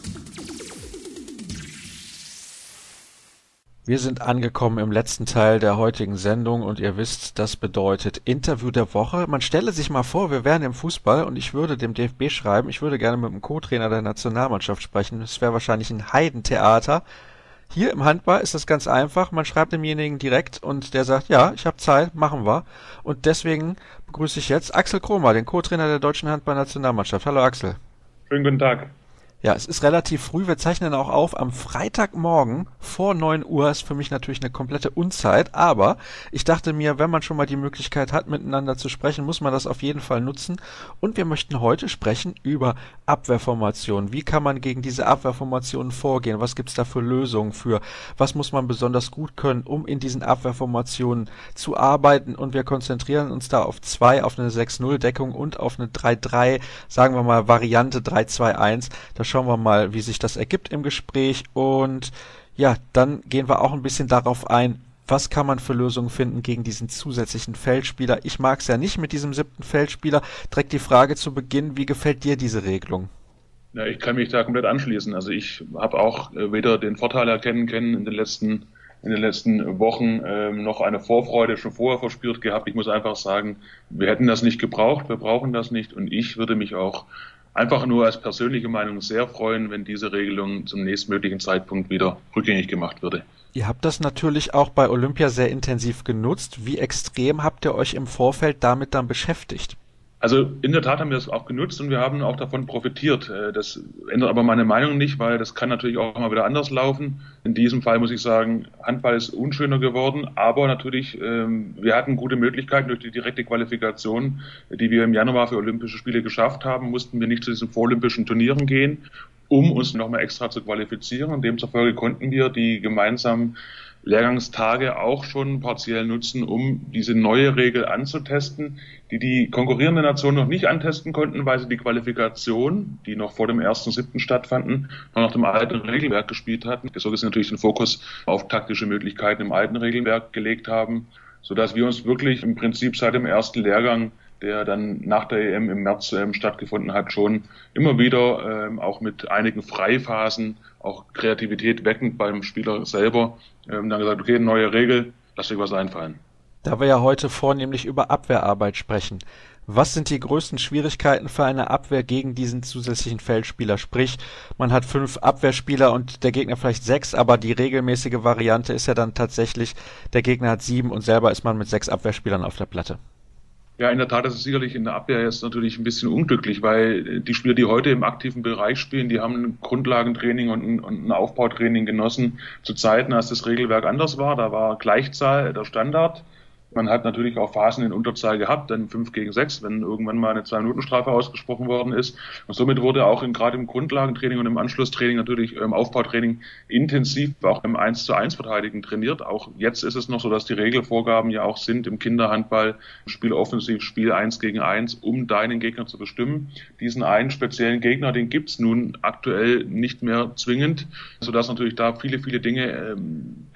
Wir sind angekommen im letzten Teil der heutigen Sendung und ihr wisst, das bedeutet Interview der Woche. Man stelle sich mal vor, wir wären im Fußball und ich würde dem D F B schreiben, ich würde gerne mit dem Co-Trainer der Nationalmannschaft sprechen. Das wäre wahrscheinlich ein Heidentheater. Hier im Handball ist das ganz einfach. Man schreibt demjenigen direkt und der sagt, ja, ich habe Zeit, machen wir. Und deswegen begrüße ich jetzt Axel Kromer, den Co-Trainer der deutschen Handball-Nationalmannschaft. Hallo Axel. Schönen guten Tag. Ja, es ist relativ früh, wir zeichnen auch auf am Freitagmorgen vor neun Uhr, ist für mich natürlich eine komplette Unzeit, aber ich dachte mir, wenn man schon mal die Möglichkeit hat, miteinander zu sprechen, muss man das auf jeden Fall nutzen und wir möchten heute sprechen über Abwehrformationen. Wie kann man gegen diese Abwehrformationen vorgehen? Was gibt's da für Lösungen für? Was muss man besonders gut können, um in diesen Abwehrformationen zu arbeiten? Und wir konzentrieren uns da auf zwei, auf eine sechs null Deckung und auf eine drei drei, sagen wir mal Variante drei zwei eins. Da schauen wir mal, wie sich das ergibt im Gespräch und ja, dann gehen wir auch ein bisschen darauf ein, was kann man für Lösungen finden gegen diesen zusätzlichen Feldspieler. Ich mag es ja nicht mit diesem siebten Feldspieler. Direkt die Frage zu Beginn, wie gefällt dir diese Regelung? Ja, ich kann mich da komplett anschließen. Also ich habe auch weder den Vorteil erkennen können in den letzten in den letzten Wochen ähm, noch eine Vorfreude schon vorher verspürt gehabt. Ich muss einfach sagen, wir hätten das nicht gebraucht, wir brauchen das nicht und ich würde mich auch einfach nur als persönliche Meinung sehr freuen, wenn diese Regelung zum nächstmöglichen Zeitpunkt wieder rückgängig gemacht würde. Ihr habt das natürlich auch bei Olympia sehr intensiv genutzt. Wie extrem habt ihr euch im Vorfeld damit dann beschäftigt? Also in der Tat haben wir es auch genutzt und wir haben auch davon profitiert. Das ändert aber meine Meinung nicht, weil das kann natürlich auch mal wieder anders laufen. In diesem Fall muss ich sagen, Handball ist unschöner geworden, aber natürlich, wir hatten gute Möglichkeiten durch die direkte Qualifikation, die wir im Januar für Olympische Spiele geschafft haben, mussten wir nicht zu diesen vorolympischen Turnieren gehen, um uns nochmal extra zu qualifizieren. Und demzufolge konnten wir die gemeinsamen Lehrgangstage auch schon partiell nutzen, um diese neue Regel anzutesten, die die konkurrierenden Nationen noch nicht antesten konnten, weil sie die Qualifikation, die noch vor dem ersten siebten stattfanden, noch nach dem alten Regelwerk gespielt hatten. So dass sie natürlich den Fokus auf taktische Möglichkeiten im alten Regelwerk gelegt haben, sodass wir uns wirklich im Prinzip seit dem ersten Lehrgang, der dann nach der E M im März ähm, stattgefunden hat, schon immer wieder ähm, auch mit einigen Freiphasen, auch Kreativität weckend beim Spieler selber, ähm, dann gesagt, okay, neue Regel, lass dir was einfallen. Da wir ja heute vornehmlich über Abwehrarbeit sprechen, was sind die größten Schwierigkeiten für eine Abwehr gegen diesen zusätzlichen Feldspieler? Sprich, man hat fünf Abwehrspieler und der Gegner vielleicht sechs, aber die regelmäßige Variante ist ja dann tatsächlich, der Gegner hat sieben und selber ist man mit sechs Abwehrspielern auf der Platte. Ja, in der Tat, das ist sicherlich in der Abwehr jetzt natürlich ein bisschen unglücklich, weil die Spieler, die heute im aktiven Bereich spielen, die haben ein Grundlagentraining und ein, und ein Aufbautraining genossen zu Zeiten, als das Regelwerk anders war. Da war Gleichzahl der Standard. Man hat natürlich auch Phasen in Unterzahl gehabt, dann fünf gegen sechs, wenn irgendwann mal eine Zwei-Minuten-Strafe ausgesprochen worden ist. Und somit wurde auch in, gerade im Grundlagentraining und im Anschlusstraining natürlich im Aufbautraining intensiv auch im eins zu eins Verteidigen trainiert. Auch jetzt ist es noch so, dass die Regelvorgaben ja auch sind im Kinderhandball, Spiel offensiv, Spiel eins gegen eins, um deinen Gegner zu bestimmen. Diesen einen speziellen Gegner, den gibt's nun aktuell nicht mehr zwingend, sodass natürlich da viele, viele Dinge ähm,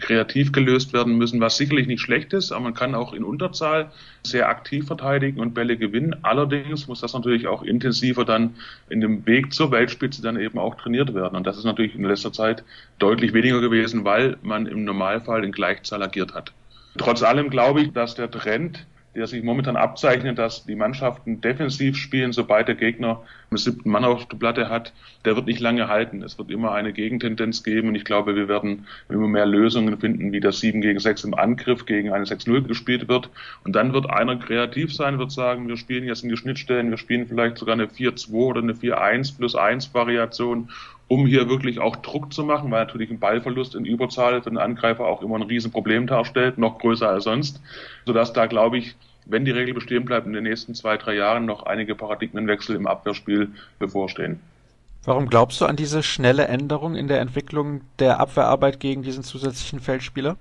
kreativ gelöst werden müssen, was sicherlich nicht schlecht ist, aber man kann auch in Unterzahl sehr aktiv verteidigen und Bälle gewinnen. Allerdings muss das natürlich auch intensiver dann in dem Weg zur Weltspitze dann eben auch trainiert werden. Und das ist natürlich in letzter Zeit deutlich weniger gewesen, weil man im Normalfall in Gleichzahl agiert hat. Trotz allem glaube ich, dass der Trend, der sich momentan abzeichnet, dass die Mannschaften defensiv spielen, sobald der Gegner einen siebten Mann auf der Platte hat, der wird nicht lange halten. Es wird immer eine Gegentendenz geben und ich glaube, wir werden immer mehr Lösungen finden, wie das sieben gegen sechs im Angriff gegen eine sechs null gespielt wird. Und dann wird einer kreativ sein, wird sagen, wir spielen jetzt in die Schnittstellen, wir spielen vielleicht sogar eine vier zwei oder eine vier eins plus eins Variation, um hier wirklich auch Druck zu machen, weil natürlich ein Ballverlust in Überzahl für den Angreifer auch immer ein Riesenproblem darstellt, noch größer als sonst, sodass da, glaube ich, wenn die Regel bestehen bleibt, in den nächsten zwei, drei Jahren noch einige Paradigmenwechsel im Abwehrspiel bevorstehen. Warum glaubst du an diese schnelle Änderung in der Entwicklung der Abwehrarbeit gegen diesen zusätzlichen Feldspieler?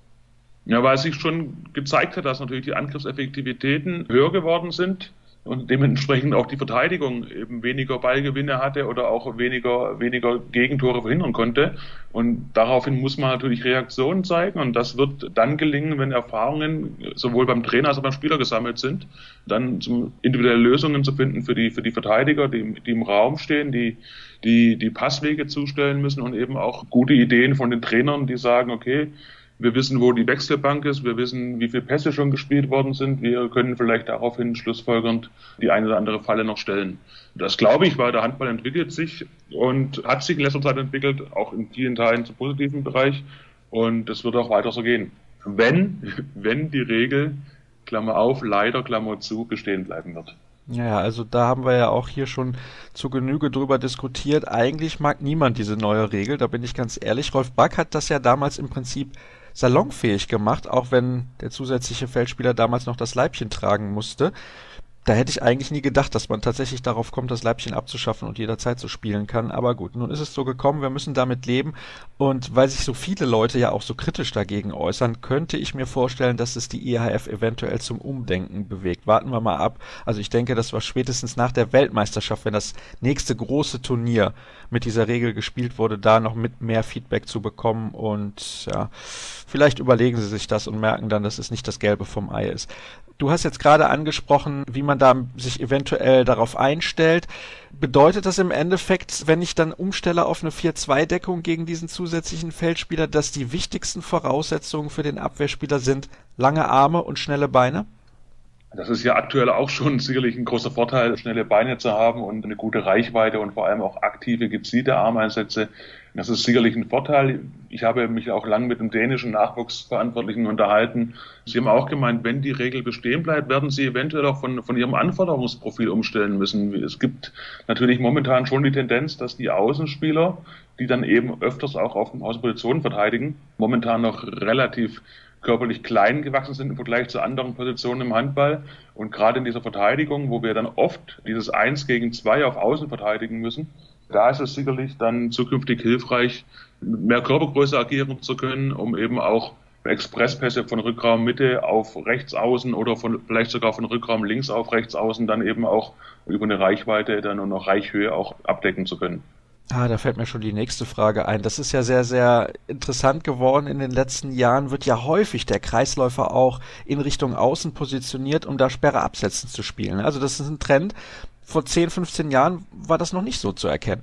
Ja, weil sich schon gezeigt hat, dass natürlich die Angriffseffektivitäten höher geworden sind und dementsprechend auch die Verteidigung eben weniger Ballgewinne hatte oder auch weniger weniger Gegentore verhindern konnte. Und daraufhin muss man natürlich Reaktionen zeigen und das wird dann gelingen, wenn Erfahrungen sowohl beim Trainer als auch beim Spieler gesammelt sind, dann zum individuelle Lösungen zu finden für die für die Verteidiger, die, die im Raum stehen, die die die Passwege zustellen müssen und eben auch gute Ideen von den Trainern, die sagen, okay, wir wissen, wo die Wechselbank ist, wir wissen, wie viele Pässe schon gespielt worden sind, wir können vielleicht daraufhin schlussfolgernd die eine oder andere Falle noch stellen. Das glaube ich, weil der Handball entwickelt sich und hat sich in letzter Zeit entwickelt, auch in vielen Teilen zum positiven Bereich und es wird auch weiter so gehen. Wenn, wenn die Regel, Klammer auf, leider, Klammer zu, bestehen bleiben wird. Ja, also da haben wir ja auch hier schon zu Genüge drüber diskutiert. Eigentlich mag niemand diese neue Regel, da bin ich ganz ehrlich. Rolf Back hat das ja damals im Prinzip salonfähig gemacht, auch wenn der zusätzliche Feldspieler damals noch das Leibchen tragen musste. Da hätte ich eigentlich nie gedacht, dass man tatsächlich darauf kommt, das Leibchen abzuschaffen und jederzeit so spielen kann. Aber gut, nun ist es so gekommen, wir müssen damit leben. Und weil sich so viele Leute ja auch so kritisch dagegen äußern, könnte ich mir vorstellen, dass es die I H F eventuell zum Umdenken bewegt. Warten wir mal ab. Also ich denke, das war spätestens nach der Weltmeisterschaft, wenn das nächste große Turnier mit dieser Regel gespielt wurde, da noch mit mehr Feedback zu bekommen. Und ja, vielleicht überlegen sie sich das und merken dann, dass es nicht das Gelbe vom Ei ist. Du hast jetzt gerade angesprochen, wie man da sich eventuell darauf einstellt. Bedeutet das im Endeffekt, wenn ich dann umstelle auf eine vier zwei Deckung gegen diesen zusätzlichen Feldspieler, dass die wichtigsten Voraussetzungen für den Abwehrspieler sind lange Arme und schnelle Beine? Das ist ja aktuell auch schon sicherlich ein großer Vorteil, schnelle Beine zu haben und eine gute Reichweite und vor allem auch aktive, gezielte Armeinsätze. Das ist sicherlich ein Vorteil. Ich habe mich auch lang mit dem dänischen Nachwuchsverantwortlichen unterhalten. Sie haben auch gemeint, wenn die Regel bestehen bleibt, werden sie eventuell auch von, von ihrem Anforderungsprofil umstellen müssen. Es gibt natürlich momentan schon die Tendenz, dass die Außenspieler, die dann eben öfters auch auf Außenpositionen verteidigen, momentan noch relativ körperlich klein gewachsen sind im Vergleich zu anderen Positionen im Handball. Und gerade in dieser Verteidigung, wo wir dann oft dieses eins gegen zwei auf Außen verteidigen müssen, da ist es sicherlich dann zukünftig hilfreich, mit mehr Körpergröße agieren zu können, um eben auch Expresspässe von Rückraum Mitte auf rechts außen oder von, vielleicht sogar von Rückraum links auf rechts außen dann eben auch über eine Reichweite dann und noch Reichhöhe auch abdecken zu können. Ah, da fällt mir schon die nächste Frage ein. Das ist ja sehr, sehr interessant geworden in den letzten Jahren. Wird ja häufig der Kreisläufer auch in Richtung Außen positioniert, um da Sperre absetzen zu spielen. Also das ist ein Trend. Vor zehn, fünfzehn Jahren war das noch nicht so zu erkennen.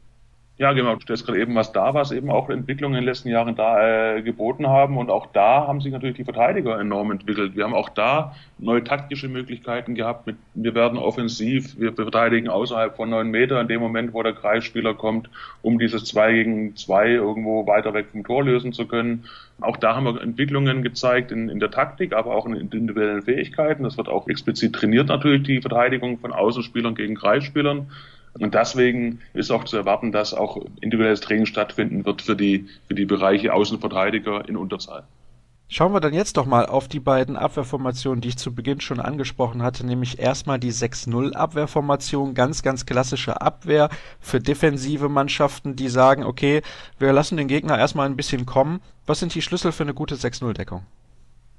Ja, genau. Du stellst gerade eben was da, was eben auch Entwicklungen in den letzten Jahren da äh, geboten haben. Und auch da haben sich natürlich die Verteidiger enorm entwickelt. Wir haben auch da neue taktische Möglichkeiten gehabt. Mit, wir werden offensiv, wir verteidigen außerhalb von neun Meter in dem Moment, wo der Kreisspieler kommt, um dieses zwei gegen zwei irgendwo weiter weg vom Tor lösen zu können. Auch da haben wir Entwicklungen gezeigt in, in der Taktik, aber auch in individuellen Fähigkeiten. Das wird auch explizit trainiert natürlich, die Verteidigung von Außenspielern gegen Kreisspielern. Und deswegen ist auch zu erwarten, dass auch individuelles Training stattfinden wird für die, für die Bereiche Außenverteidiger in Unterzahl. Schauen wir dann jetzt doch mal auf die beiden Abwehrformationen, die ich zu Beginn schon angesprochen hatte, nämlich erstmal die sechs null Abwehrformation, ganz, ganz klassische Abwehr für defensive Mannschaften, die sagen, okay, wir lassen den Gegner erstmal ein bisschen kommen. Was sind die Schlüssel für eine gute sechs null Deckung?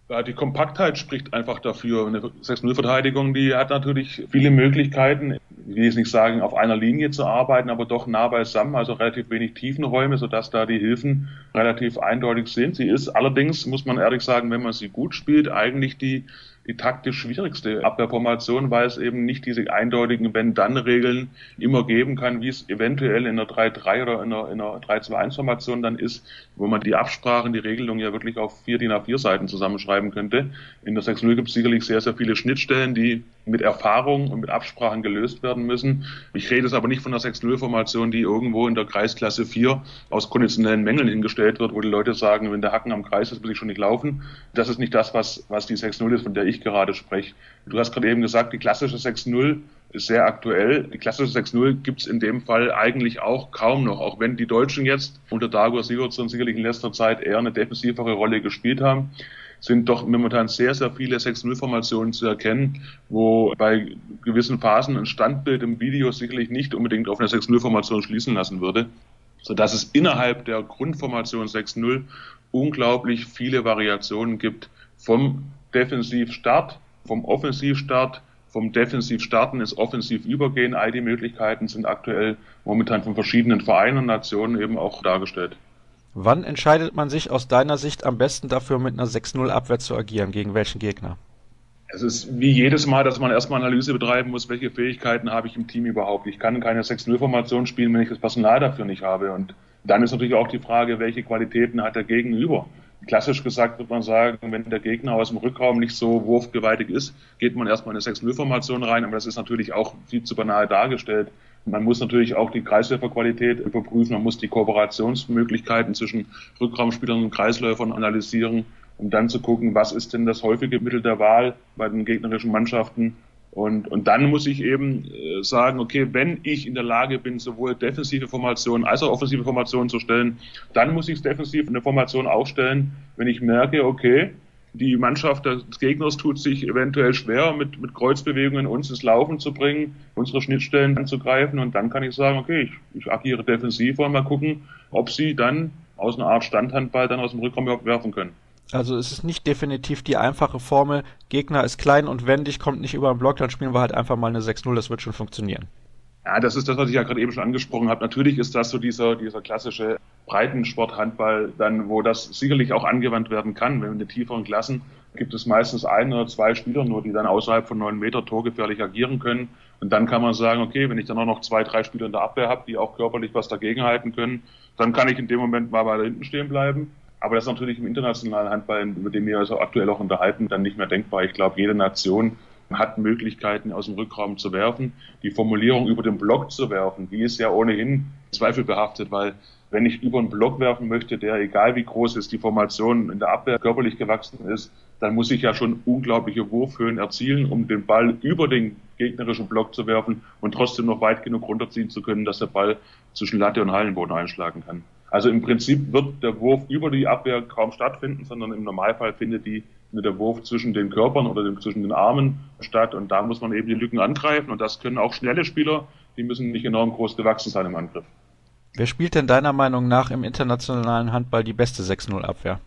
Ja, die Kompaktheit spricht einfach dafür. Eine sechs null Verteidigung, die hat natürlich viele Möglichkeiten, ich will jetzt nicht sagen, auf einer Linie zu arbeiten, aber doch nah beisammen, also relativ wenig Tiefenräume, sodass da die Hilfen relativ eindeutig sind. Sie ist allerdings, muss man ehrlich sagen, wenn man sie gut spielt, eigentlich die die taktisch schwierigste Abwehrformation, weil es eben nicht diese eindeutigen Wenn-Dann-Regeln immer geben kann, wie es eventuell in einer drei drei oder in einer, in einer drei zwei eins Formation dann ist, wo man die Absprachen, die Regelung ja wirklich auf vier D I N A vier Seiten zusammenschreiben könnte. In der sechs null gibt es sicherlich sehr, sehr viele Schnittstellen, die mit Erfahrung und mit Absprachen gelöst werden müssen. Ich rede jetzt aber nicht von einer sechs null Formation, die irgendwo in der Kreisklasse vier aus konditionellen Mängeln hingestellt wird, wo die Leute sagen, wenn der Haken am Kreis ist, will ich schon nicht laufen. Das ist nicht das, was, was die sechs null ist, von der ich gerade spreche. Du hast gerade eben gesagt, die klassische sechs null ist sehr aktuell. Die klassische sechs null gibt es in dem Fall eigentlich auch kaum noch, auch wenn die Deutschen jetzt unter Dagur Sigurdsson sicherlich in letzter Zeit eher eine defensivere Rolle gespielt haben, sind doch momentan sehr, sehr viele sechs null Formationen zu erkennen, wo bei gewissen Phasen ein Standbild im Video sicherlich nicht unbedingt auf eine sechs null Formation schließen lassen würde, sodass es innerhalb der Grundformation sechs null unglaublich viele Variationen gibt, vom Defensivstart, vom Offensivstart, vom Defensivstarten ins Offensivübergehen. All die Möglichkeiten sind aktuell momentan von verschiedenen Vereinen und Nationen eben auch dargestellt. Wann entscheidet man sich aus deiner Sicht am besten dafür, mit einer sechs null Abwehr zu agieren? Gegen welchen Gegner? Es ist wie jedes Mal, dass man erstmal Analyse betreiben muss, welche Fähigkeiten habe ich im Team überhaupt. Ich kann keine sechs null Formation spielen, wenn ich das Personal dafür nicht habe. Und dann ist natürlich auch die Frage, welche Qualitäten hat der Gegenüber. Klassisch gesagt wird man sagen, wenn der Gegner aus dem Rückraum nicht so wurfgewaltig ist, geht man erstmal in eine sechs null Formation rein, aber das ist natürlich auch viel zu banal dargestellt. Man muss natürlich auch die Kreisläuferqualität überprüfen, man muss die Kooperationsmöglichkeiten zwischen Rückraumspielern und Kreisläufern analysieren, um dann zu gucken, was ist denn das häufige Mittel der Wahl bei den gegnerischen Mannschaften. Und, und dann muss ich eben äh, sagen, okay, wenn ich in der Lage bin, sowohl defensive Formationen als auch offensive Formationen zu stellen, dann muss ich defensiv eine Formation aufstellen, wenn ich merke, okay, die Mannschaft des Gegners tut sich eventuell schwer, mit, mit Kreuzbewegungen uns ins Laufen zu bringen, unsere Schnittstellen anzugreifen, und dann kann ich sagen, okay, ich, ich agiere defensiv und mal gucken, ob sie dann aus einer Art Standhandball dann aus dem Rückraum werfen können. Also es ist nicht definitiv die einfache Formel, Gegner ist klein und wendig, kommt nicht über den Block, dann spielen wir halt einfach mal eine sechs null, das wird schon funktionieren. Ja, das ist das, was ich ja gerade eben schon angesprochen habe. Natürlich ist das so dieser, dieser klassische Breitensporthandball, dann, wo das sicherlich auch angewandt werden kann. Wenn in den tieferen Klassen gibt es meistens ein oder zwei Spieler nur, die dann außerhalb von neun Meter torgefährlich agieren können. Und dann kann man sagen, okay, wenn ich dann auch noch zwei, drei Spieler in der Abwehr habe, die auch körperlich was dagegenhalten können, dann kann ich in dem Moment mal weiter hinten stehen bleiben. Aber das ist natürlich im internationalen Handball, über den wir also aktuell auch unterhalten, dann nicht mehr denkbar. Ich glaube, jede Nation hat Möglichkeiten, aus dem Rückraum zu werfen. Die Formulierung über den Block zu werfen, die ist ja ohnehin zweifelbehaftet, weil wenn ich über einen Block werfen möchte, der, egal wie groß ist, die Formation in der Abwehr körperlich gewachsen ist, dann muss ich ja schon unglaubliche Wurfhöhen erzielen, um den Ball über den gegnerischen Block zu werfen und trotzdem noch weit genug runterziehen zu können, dass der Ball zwischen Latte und Hallenboden einschlagen kann. Also im Prinzip wird der Wurf über die Abwehr kaum stattfinden, sondern im Normalfall findet die mit der Wurf zwischen den Körpern oder den, zwischen den Armen statt, und da muss man eben die Lücken angreifen, und das können auch schnelle Spieler, die müssen nicht enorm groß gewachsen sein im Angriff. Wer spielt denn deiner Meinung nach im internationalen Handball die beste sechs null Abwehr?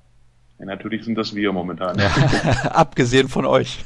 Ja, natürlich sind das wir momentan. Ja, abgesehen von euch.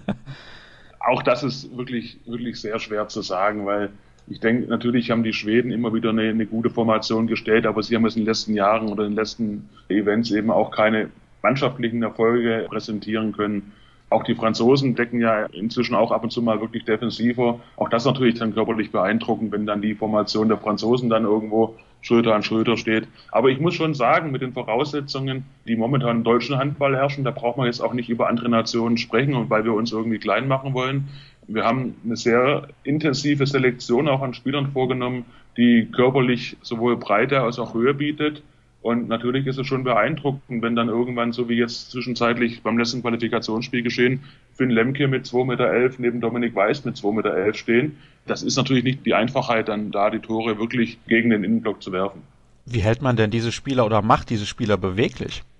Auch das ist wirklich, wirklich sehr schwer zu sagen, weil ich denke, natürlich haben die Schweden immer wieder eine, eine gute Formation gestellt, aber sie haben es in den letzten Jahren oder in den letzten Events eben auch keine mannschaftlichen Erfolge präsentieren können. Auch die Franzosen decken ja inzwischen auch ab und zu mal wirklich defensiver. Auch das natürlich dann körperlich beeindruckend, wenn dann die Formation der Franzosen dann irgendwo Schulter an Schulter steht. Aber ich muss schon sagen, mit den Voraussetzungen, die momentan im deutschen Handball herrschen, da braucht man jetzt auch nicht über andere Nationen sprechen, und weil wir uns irgendwie klein machen wollen. Wir haben eine sehr intensive Selektion auch an Spielern vorgenommen, die körperlich sowohl Breite als auch Höhe bietet. Und natürlich ist es schon beeindruckend, wenn dann irgendwann, so wie jetzt zwischenzeitlich beim letzten Qualifikationsspiel geschehen, Finn Lemke mit zwei Meter elf neben Dominik Weiß mit zwei Meter elf stehen. Das ist natürlich nicht die Einfachheit, dann da die Tore wirklich gegen den Innenblock zu werfen. Wie hält man denn diese Spieler oder macht diese Spieler beweglich?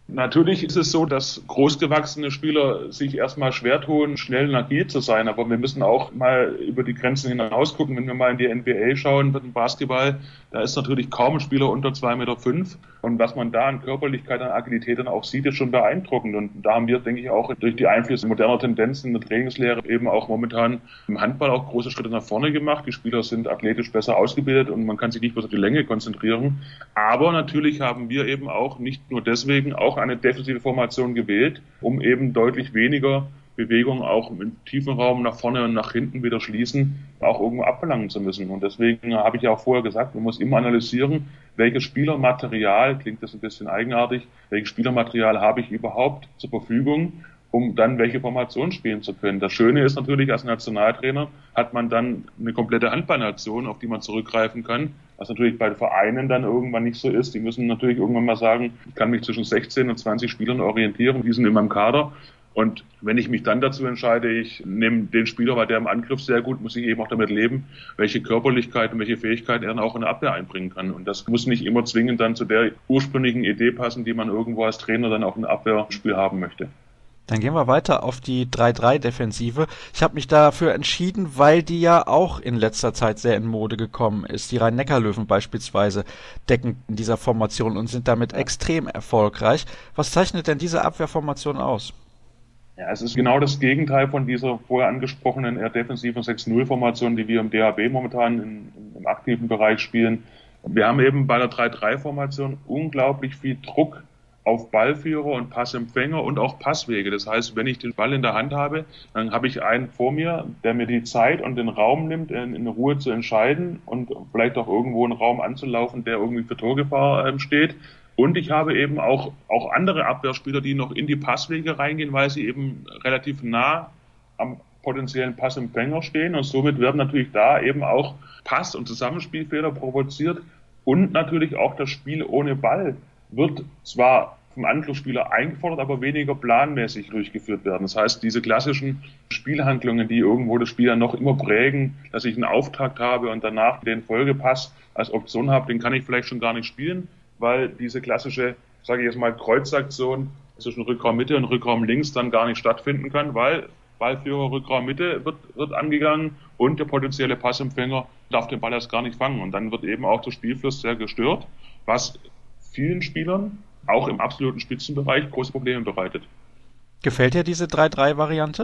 Natürlich ist es so, dass großgewachsene Spieler sich erstmal schwer tun, schnell und agil zu sein. Aber wir müssen auch mal über die Grenzen hinaus gucken. Wenn wir mal in die N B A schauen, mit dem Basketball, da ist natürlich kaum ein Spieler unter zwei Komma fünf Meter. Und was man da an Körperlichkeit, an Agilität dann auch sieht, ist schon beeindruckend. Und da haben wir, denke ich, auch durch die Einflüsse moderner Tendenzen in der Trainingslehre eben auch momentan im Handball auch große Schritte nach vorne gemacht. Die Spieler sind athletisch besser ausgebildet und man kann sich nicht bloß auf die Länge konzentrieren. Aber natürlich haben wir eben auch nicht nur deswegen auch eine defensive Formation gewählt, um eben deutlich weniger Bewegung auch im tiefen Raum nach vorne und nach hinten wieder schließen, auch irgendwo abverlangen zu müssen. Und deswegen habe ich ja auch vorher gesagt, man muss immer analysieren, welches Spielermaterial, klingt das ein bisschen eigenartig, welches Spielermaterial habe ich überhaupt zur Verfügung, um dann welche Formation spielen zu können. Das Schöne ist natürlich, als Nationaltrainer hat man dann eine komplette Handballnation, auf die man zurückgreifen kann, was natürlich bei den Vereinen dann irgendwann nicht so ist. Die müssen natürlich irgendwann mal sagen, ich kann mich zwischen sechzehn und zwanzig Spielern orientieren, die sind in meinem Kader. Und wenn ich mich dann dazu entscheide, ich nehme den Spieler, weil der im Angriff sehr gut, muss ich eben auch damit leben, welche Körperlichkeit und welche Fähigkeiten er dann auch in der Abwehr einbringen kann. Und das muss nicht immer zwingend dann zu der ursprünglichen Idee passen, die man irgendwo als Trainer dann auch im Abwehrspiel haben möchte. Dann gehen wir weiter auf die drei drei Defensive. Ich habe mich dafür entschieden, weil die ja auch in letzter Zeit sehr in Mode gekommen ist. Die Rhein-Neckar-Löwen beispielsweise decken in dieser Formation und sind damit extrem erfolgreich. Was zeichnet denn diese Abwehrformation aus? Ja, es ist genau das Gegenteil von dieser vorher angesprochenen eher defensiven sechs null Formation, die wir im D H B momentan in, im aktiven Bereich spielen. Wir haben eben bei der drei drei Formation unglaublich viel Druck auf Ballführer und Passempfänger und auch Passwege. Das heißt, wenn ich den Ball in der Hand habe, dann habe ich einen vor mir, der mir die Zeit und den Raum nimmt, in, in Ruhe zu entscheiden und vielleicht auch irgendwo einen Raum anzulaufen, der irgendwie für Torgefahr ähm, steht. Und ich habe eben auch, auch andere Abwehrspieler, die noch in die Passwege reingehen, weil sie eben relativ nah am potenziellen Passempfänger stehen. Und somit werden natürlich da eben auch Pass- und Zusammenspielfehler provoziert. Und natürlich auch das Spiel ohne Ball wird zwar vom Angriffsspieler eingefordert, aber weniger planmäßig durchgeführt werden. Das heißt, diese klassischen Spielhandlungen, die irgendwo das Spiel noch immer prägen, dass ich einen Auftakt habe und danach den Folgepass als Option habe, den kann ich vielleicht schon gar nicht spielen, weil diese klassische, sage ich jetzt mal, Kreuzaktion zwischen Rückraum Mitte und Rückraum links dann gar nicht stattfinden kann, weil Ballführer Rückraum Mitte wird, wird angegangen und der potenzielle Passempfänger darf den Ball erst gar nicht fangen. Und dann wird eben auch der Spielfluss sehr gestört, was vielen Spielern, auch im absoluten Spitzenbereich, große Probleme bereitet. Gefällt dir diese drei drei Variante?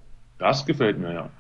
Das gefällt mir, ja.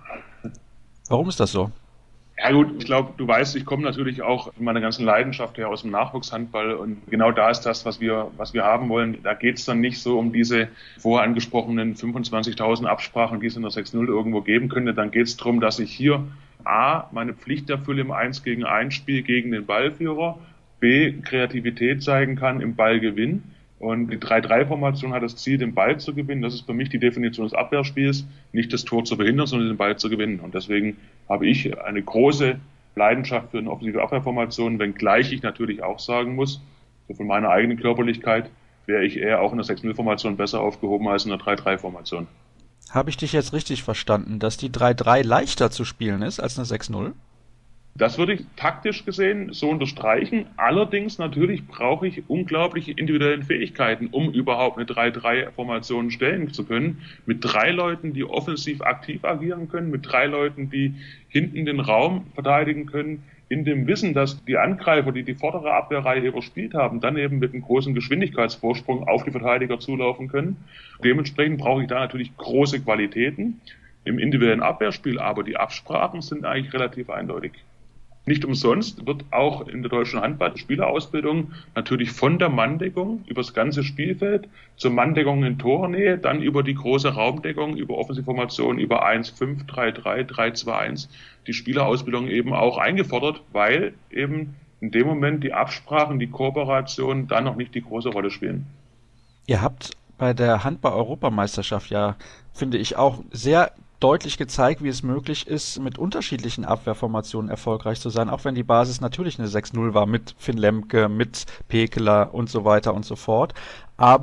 Warum ist das so? Ja gut, ich glaube, du weißt, ich komme natürlich auch in meiner ganzen Leidenschaft her aus dem Nachwuchshandball und genau da ist das, was wir was wir haben wollen. Da geht es dann nicht so um diese vorher angesprochenen fünfundzwanzigtausend Absprachen, die es in der sechs null irgendwo geben könnte. Dann geht es darum, dass ich hier A, meine Pflicht erfülle im eins gegen eins Spiel gegen den Ballführer, B, Kreativität zeigen kann im Ballgewinn. Und die drei drei Formation hat das Ziel, den Ball zu gewinnen. Das ist für mich die Definition des Abwehrspiels, nicht das Tor zu behindern, sondern den Ball zu gewinnen. Und deswegen habe ich eine große Leidenschaft für eine offensive Abwehrformation, wenngleich ich natürlich auch sagen muss, so von meiner eigenen Körperlichkeit wäre ich eher auch in der sechs null Formation besser aufgehoben als in der drei drei Formation. Habe ich dich jetzt richtig verstanden, dass die drei drei leichter zu spielen ist als eine sechs null? Das würde ich taktisch gesehen so unterstreichen. Allerdings natürlich brauche ich unglaubliche individuelle Fähigkeiten, um überhaupt eine drei drei Formation stellen zu können. Mit drei Leuten, die offensiv aktiv agieren können, mit drei Leuten, die hinten den Raum verteidigen können, in dem Wissen, dass die Angreifer, die die vordere Abwehrreihe überspielt haben, dann eben mit einem großen Geschwindigkeitsvorsprung auf die Verteidiger zulaufen können. Dementsprechend brauche ich da natürlich große Qualitäten im individuellen Abwehrspiel, aber die Absprachen sind eigentlich relativ eindeutig. Nicht umsonst wird auch in der deutschen Handball-Spielerausbildung natürlich von der Manndeckung über das ganze Spielfeld zur Manndeckung in Tornähe, dann über die große Raumdeckung, über Offensivformationen, über eins fünf, drei drei, drei zwei eins die Spielerausbildung eben auch eingefordert, weil eben in dem Moment die Absprachen, die Kooperation dann noch nicht die große Rolle spielen. Ihr habt bei der Handball-Europameisterschaft ja, finde ich, auch sehr deutlich gezeigt, wie es möglich ist, mit unterschiedlichen Abwehrformationen erfolgreich zu sein, auch wenn die Basis natürlich eine sechs null war, mit Finn Lemke, mit Pekeler und so weiter und so fort. Aber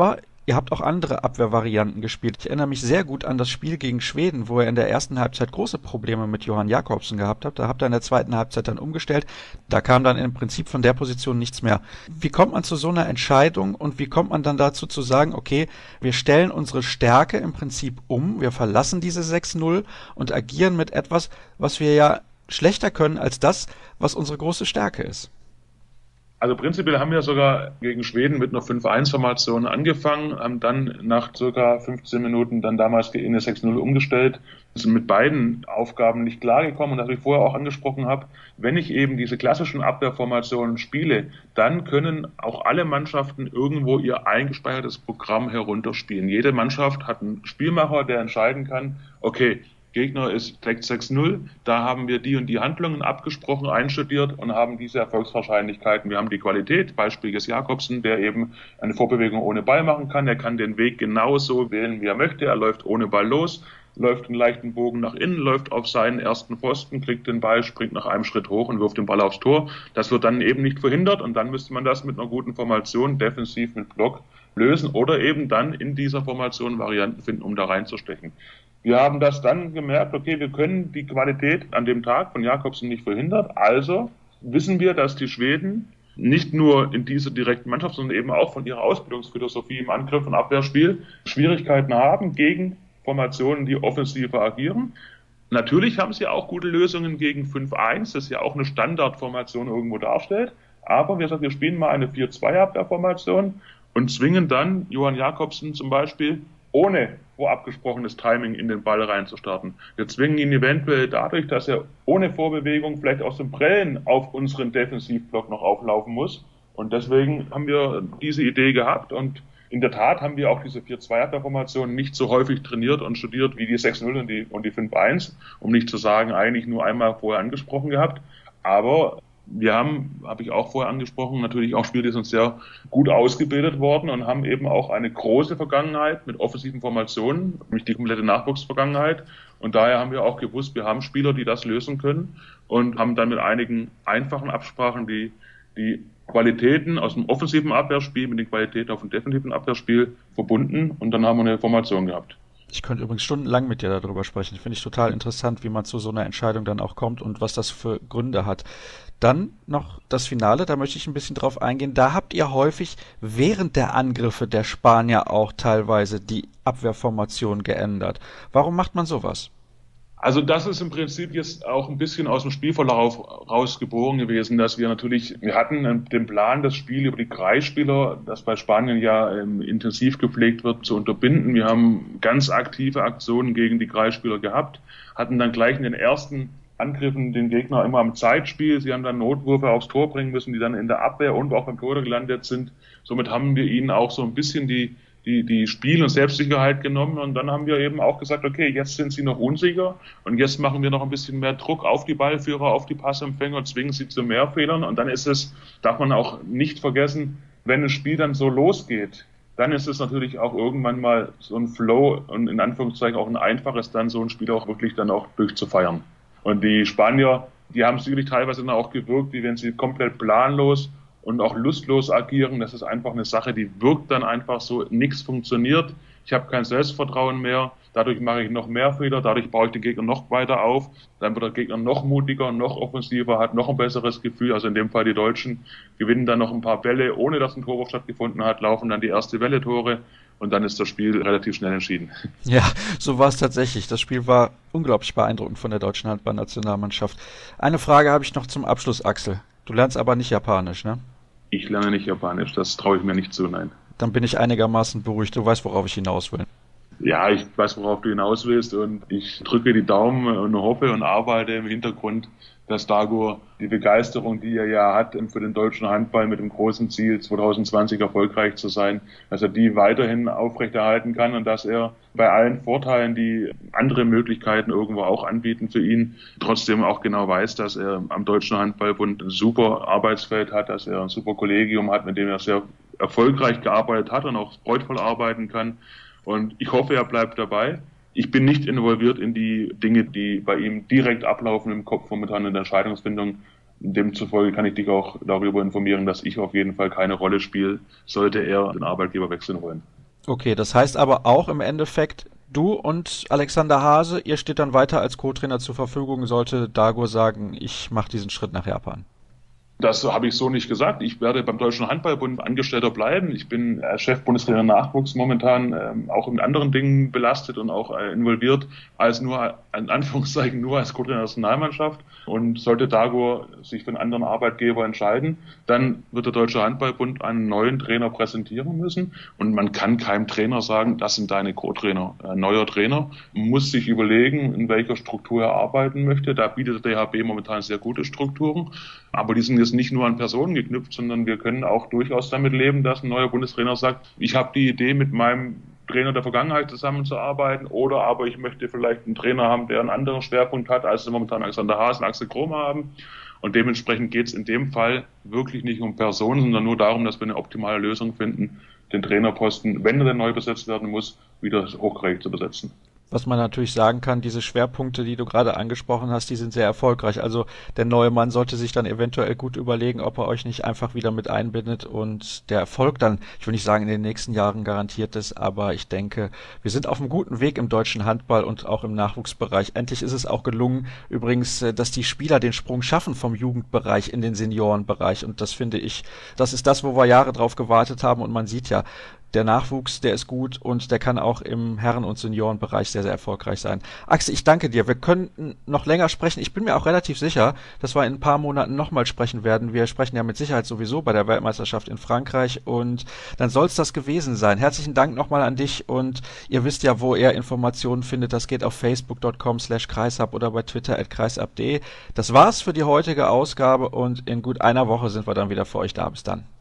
ihr habt auch andere Abwehrvarianten gespielt. Ich erinnere mich sehr gut an das Spiel gegen Schweden, wo ihr in der ersten Halbzeit große Probleme mit Johan Jakobsen gehabt habt. Da habt ihr in der zweiten Halbzeit dann umgestellt. Da kam dann im Prinzip von der Position nichts mehr. Wie kommt man zu so einer Entscheidung und wie kommt man dann dazu zu sagen, okay, wir stellen unsere Stärke im Prinzip um, wir verlassen diese sechs null und agieren mit etwas, was wir ja schlechter können als das, was unsere große Stärke ist? Also prinzipiell haben wir sogar gegen Schweden mit einer fünf eins Formation angefangen, haben dann nach circa fünfzehn Minuten dann damals in eine sechs null umgestellt, sind mit beiden Aufgaben nicht klargekommen. Und was ich vorher auch angesprochen habe, wenn ich eben diese klassischen Abwehrformationen spiele, dann können auch alle Mannschaften irgendwo ihr eingespeichertes Programm herunterspielen. Jede Mannschaft hat einen Spielmacher, der entscheiden kann, okay, Gegner ist direkt sechs null, da haben wir die und die Handlungen abgesprochen, einstudiert und haben diese Erfolgswahrscheinlichkeiten. Wir haben die Qualität, Beispiel ist Jakobsen, der eben eine Vorbewegung ohne Ball machen kann. Er kann den Weg genauso wählen, wie er möchte. Er läuft ohne Ball los, läuft einen leichten Bogen nach innen, läuft auf seinen ersten Pfosten, kriegt den Ball, springt nach einem Schritt hoch und wirft den Ball aufs Tor. Das wird dann eben nicht verhindert und dann müsste man das mit einer guten Formation, defensiv mit Block, lösen oder eben dann in dieser Formation Varianten finden, um da reinzustechen. Wir haben das dann gemerkt, okay, wir können die Qualität an dem Tag von Jakobsen nicht verhindern, also wissen wir, dass die Schweden nicht nur in dieser direkten Mannschaft, sondern eben auch von ihrer Ausbildungsphilosophie im Angriff- und Abwehrspiel Schwierigkeiten haben gegen Formationen, die offensiver agieren. Natürlich haben sie auch gute Lösungen gegen fünf eins, das ja auch eine Standardformation irgendwo darstellt, aber wir sagen, wir spielen mal eine vier zwei Abwehrformation und zwingen dann Johan Jakobsen zum Beispiel ohne vorabgesprochenes Timing in den Ball reinzustarten. Wir zwingen ihn eventuell dadurch, dass er ohne Vorbewegung vielleicht aus dem Prellen auf unseren Defensivblock noch auflaufen muss. Und deswegen haben wir diese Idee gehabt und in der Tat haben wir auch diese vier zwei Abwehrformation nicht so häufig trainiert und studiert wie die sechs null und die, und die fünf eins, um nicht zu sagen, eigentlich nur einmal vorher angesprochen gehabt. Aber wir haben, habe ich auch vorher angesprochen, natürlich auch Spieler, die sind sehr gut ausgebildet worden und haben eben auch eine große Vergangenheit mit offensiven Formationen, nämlich die komplette Nachwuchsvergangenheit. Und daher haben wir auch gewusst, wir haben Spieler, die das lösen können und haben dann mit einigen einfachen Absprachen die, die Qualitäten aus dem offensiven Abwehrspiel mit den Qualitäten auf dem defensiven Abwehrspiel verbunden und dann haben wir eine Formation gehabt. Ich könnte übrigens stundenlang mit dir darüber sprechen. Finde ich total interessant, wie man zu so einer Entscheidung dann auch kommt und was das für Gründe hat. Dann noch das Finale, da möchte ich ein bisschen drauf eingehen. Da habt ihr häufig während der Angriffe der Spanier auch teilweise die Abwehrformation geändert. Warum macht man sowas? Also das ist im Prinzip jetzt auch ein bisschen aus dem Spielverlauf rausgeboren gewesen, dass wir natürlich, wir hatten den Plan, das Spiel über die Kreisspieler, das bei Spanien ja ähm, intensiv gepflegt wird, zu unterbinden. Wir haben ganz aktive Aktionen gegen die Kreisspieler gehabt, hatten dann gleich in den ersten Angriffen den Gegner immer am Zeitspiel. Sie haben dann Notwürfe aufs Tor bringen müssen, die dann in der Abwehr und auch beim Tor gelandet sind. Somit haben wir ihnen auch so ein bisschen die die die Spiel- und Selbstsicherheit genommen und dann haben wir eben auch gesagt, okay, jetzt sind sie noch unsicher und jetzt machen wir noch ein bisschen mehr Druck auf die Ballführer, auf die Passempfänger und zwingen sie zu mehr Fehlern und dann ist es, darf man auch nicht vergessen, wenn das Spiel dann so losgeht, dann ist es natürlich auch irgendwann mal so ein Flow und in Anführungszeichen auch ein einfaches, dann so ein Spiel auch wirklich dann auch durchzufeiern. Und die Spanier, die haben sicherlich teilweise dann auch gewirkt, wie wenn sie komplett planlos und auch lustlos agieren. Das ist einfach eine Sache, die wirkt dann einfach so, nichts funktioniert. Ich habe kein Selbstvertrauen mehr, dadurch mache ich noch mehr Fehler, dadurch baue ich den Gegner noch weiter auf, dann wird der Gegner noch mutiger, noch offensiver, hat noch ein besseres Gefühl, also in dem Fall die Deutschen gewinnen dann noch ein paar Bälle, ohne dass ein Torwurf stattgefunden hat, laufen dann die erste Welle Tore und dann ist das Spiel relativ schnell entschieden. Ja, so war es tatsächlich. Das Spiel war unglaublich beeindruckend von der deutschen Handballnationalmannschaft. Eine Frage habe ich noch zum Abschluss, Axel. Du lernst aber nicht Japanisch, ne? Ich lerne nicht Japanisch, das traue ich mir nicht zu, nein. Dann bin ich einigermaßen beruhigt. Du weißt, worauf ich hinaus will. Ja, ich weiß, worauf du hinaus willst und ich drücke die Daumen und hoffe und arbeite im Hintergrund, dass Dagur die Begeisterung, die er ja hat für den deutschen Handball mit dem großen Ziel, zwanzig zwanzig erfolgreich zu sein, dass er die weiterhin aufrechterhalten kann und dass er bei allen Vorteilen, die andere Möglichkeiten irgendwo auch anbieten für ihn, trotzdem auch genau weiß, dass er am Deutschen Handballbund ein super Arbeitsfeld hat, dass er ein super Kollegium hat, mit dem er sehr erfolgreich gearbeitet hat und auch freudvoll arbeiten kann. Und ich hoffe, er bleibt dabei. Ich bin nicht involviert in die Dinge, die bei ihm direkt ablaufen im Kopf momentan in der Entscheidungsfindung. Demzufolge kann ich dich auch darüber informieren, dass ich auf jeden Fall keine Rolle spiele, sollte er den Arbeitgeber wechseln wollen. Okay, das heißt aber auch im Endeffekt, du und Alexander Hase, ihr steht dann weiter als Co-Trainer zur Verfügung, sollte Dagur sagen, ich mache diesen Schritt nach Japan. Das habe ich so nicht gesagt. Ich werde beim Deutschen Handballbund Angestellter bleiben. Ich bin als Chef-Bundestrainer Nachwuchs momentan ähm, auch mit anderen Dingen belastet und auch äh, involviert, als nur, in Anführungszeichen, nur als Co-Trainer der Nationalmannschaft. Und sollte Dagur sich für einen anderen Arbeitgeber entscheiden, dann wird der Deutsche Handballbund einen neuen Trainer präsentieren müssen. Und man kann keinem Trainer sagen, das sind deine Co-Trainer. Ein neuer Trainer muss sich überlegen, in welcher Struktur er arbeiten möchte. Da bietet der D H B momentan sehr gute Strukturen. Aber die sind jetzt nicht nur an Personen geknüpft, sondern wir können auch durchaus damit leben, dass ein neuer Bundestrainer sagt, ich habe die Idee, mit meinem Trainer der Vergangenheit zusammenzuarbeiten, oder aber ich möchte vielleicht einen Trainer haben, der einen anderen Schwerpunkt hat, als wir momentan Alexander Haas und Axel Kromer haben. Und dementsprechend geht es in dem Fall wirklich nicht um Personen, sondern nur darum, dass wir eine optimale Lösung finden, den Trainerposten, wenn er denn neu besetzt werden muss, wieder hochgerechnet zu besetzen. Was man natürlich sagen kann, diese Schwerpunkte, die du gerade angesprochen hast, die sind sehr erfolgreich. Also der neue Mann sollte sich dann eventuell gut überlegen, ob er euch nicht einfach wieder mit einbindet und der Erfolg dann, ich will nicht sagen in den nächsten Jahren garantiert ist, aber ich denke, wir sind auf einem guten Weg im deutschen Handball und auch im Nachwuchsbereich. Endlich ist es auch gelungen, übrigens, dass die Spieler den Sprung schaffen vom Jugendbereich in den Seniorenbereich, und das finde ich, das ist das, wo wir Jahre drauf gewartet haben, und man sieht ja, der Nachwuchs, der ist gut und der kann auch im Herren- und Seniorenbereich sehr, sehr erfolgreich sein. Axel, ich danke dir. Wir könnten noch länger sprechen. Ich bin mir auch relativ sicher, dass wir in ein paar Monaten nochmal sprechen werden. Wir sprechen ja mit Sicherheit sowieso bei der Weltmeisterschaft in Frankreich, und dann soll es das gewesen sein. Herzlichen Dank nochmal an dich, und ihr wisst ja, wo ihr Informationen findet. Das geht auf facebook punkt com slash kreishab oder bei Twitter at kreishab punkt de. Das war's für die heutige Ausgabe, und in gut einer Woche sind wir dann wieder für euch da. Bis dann.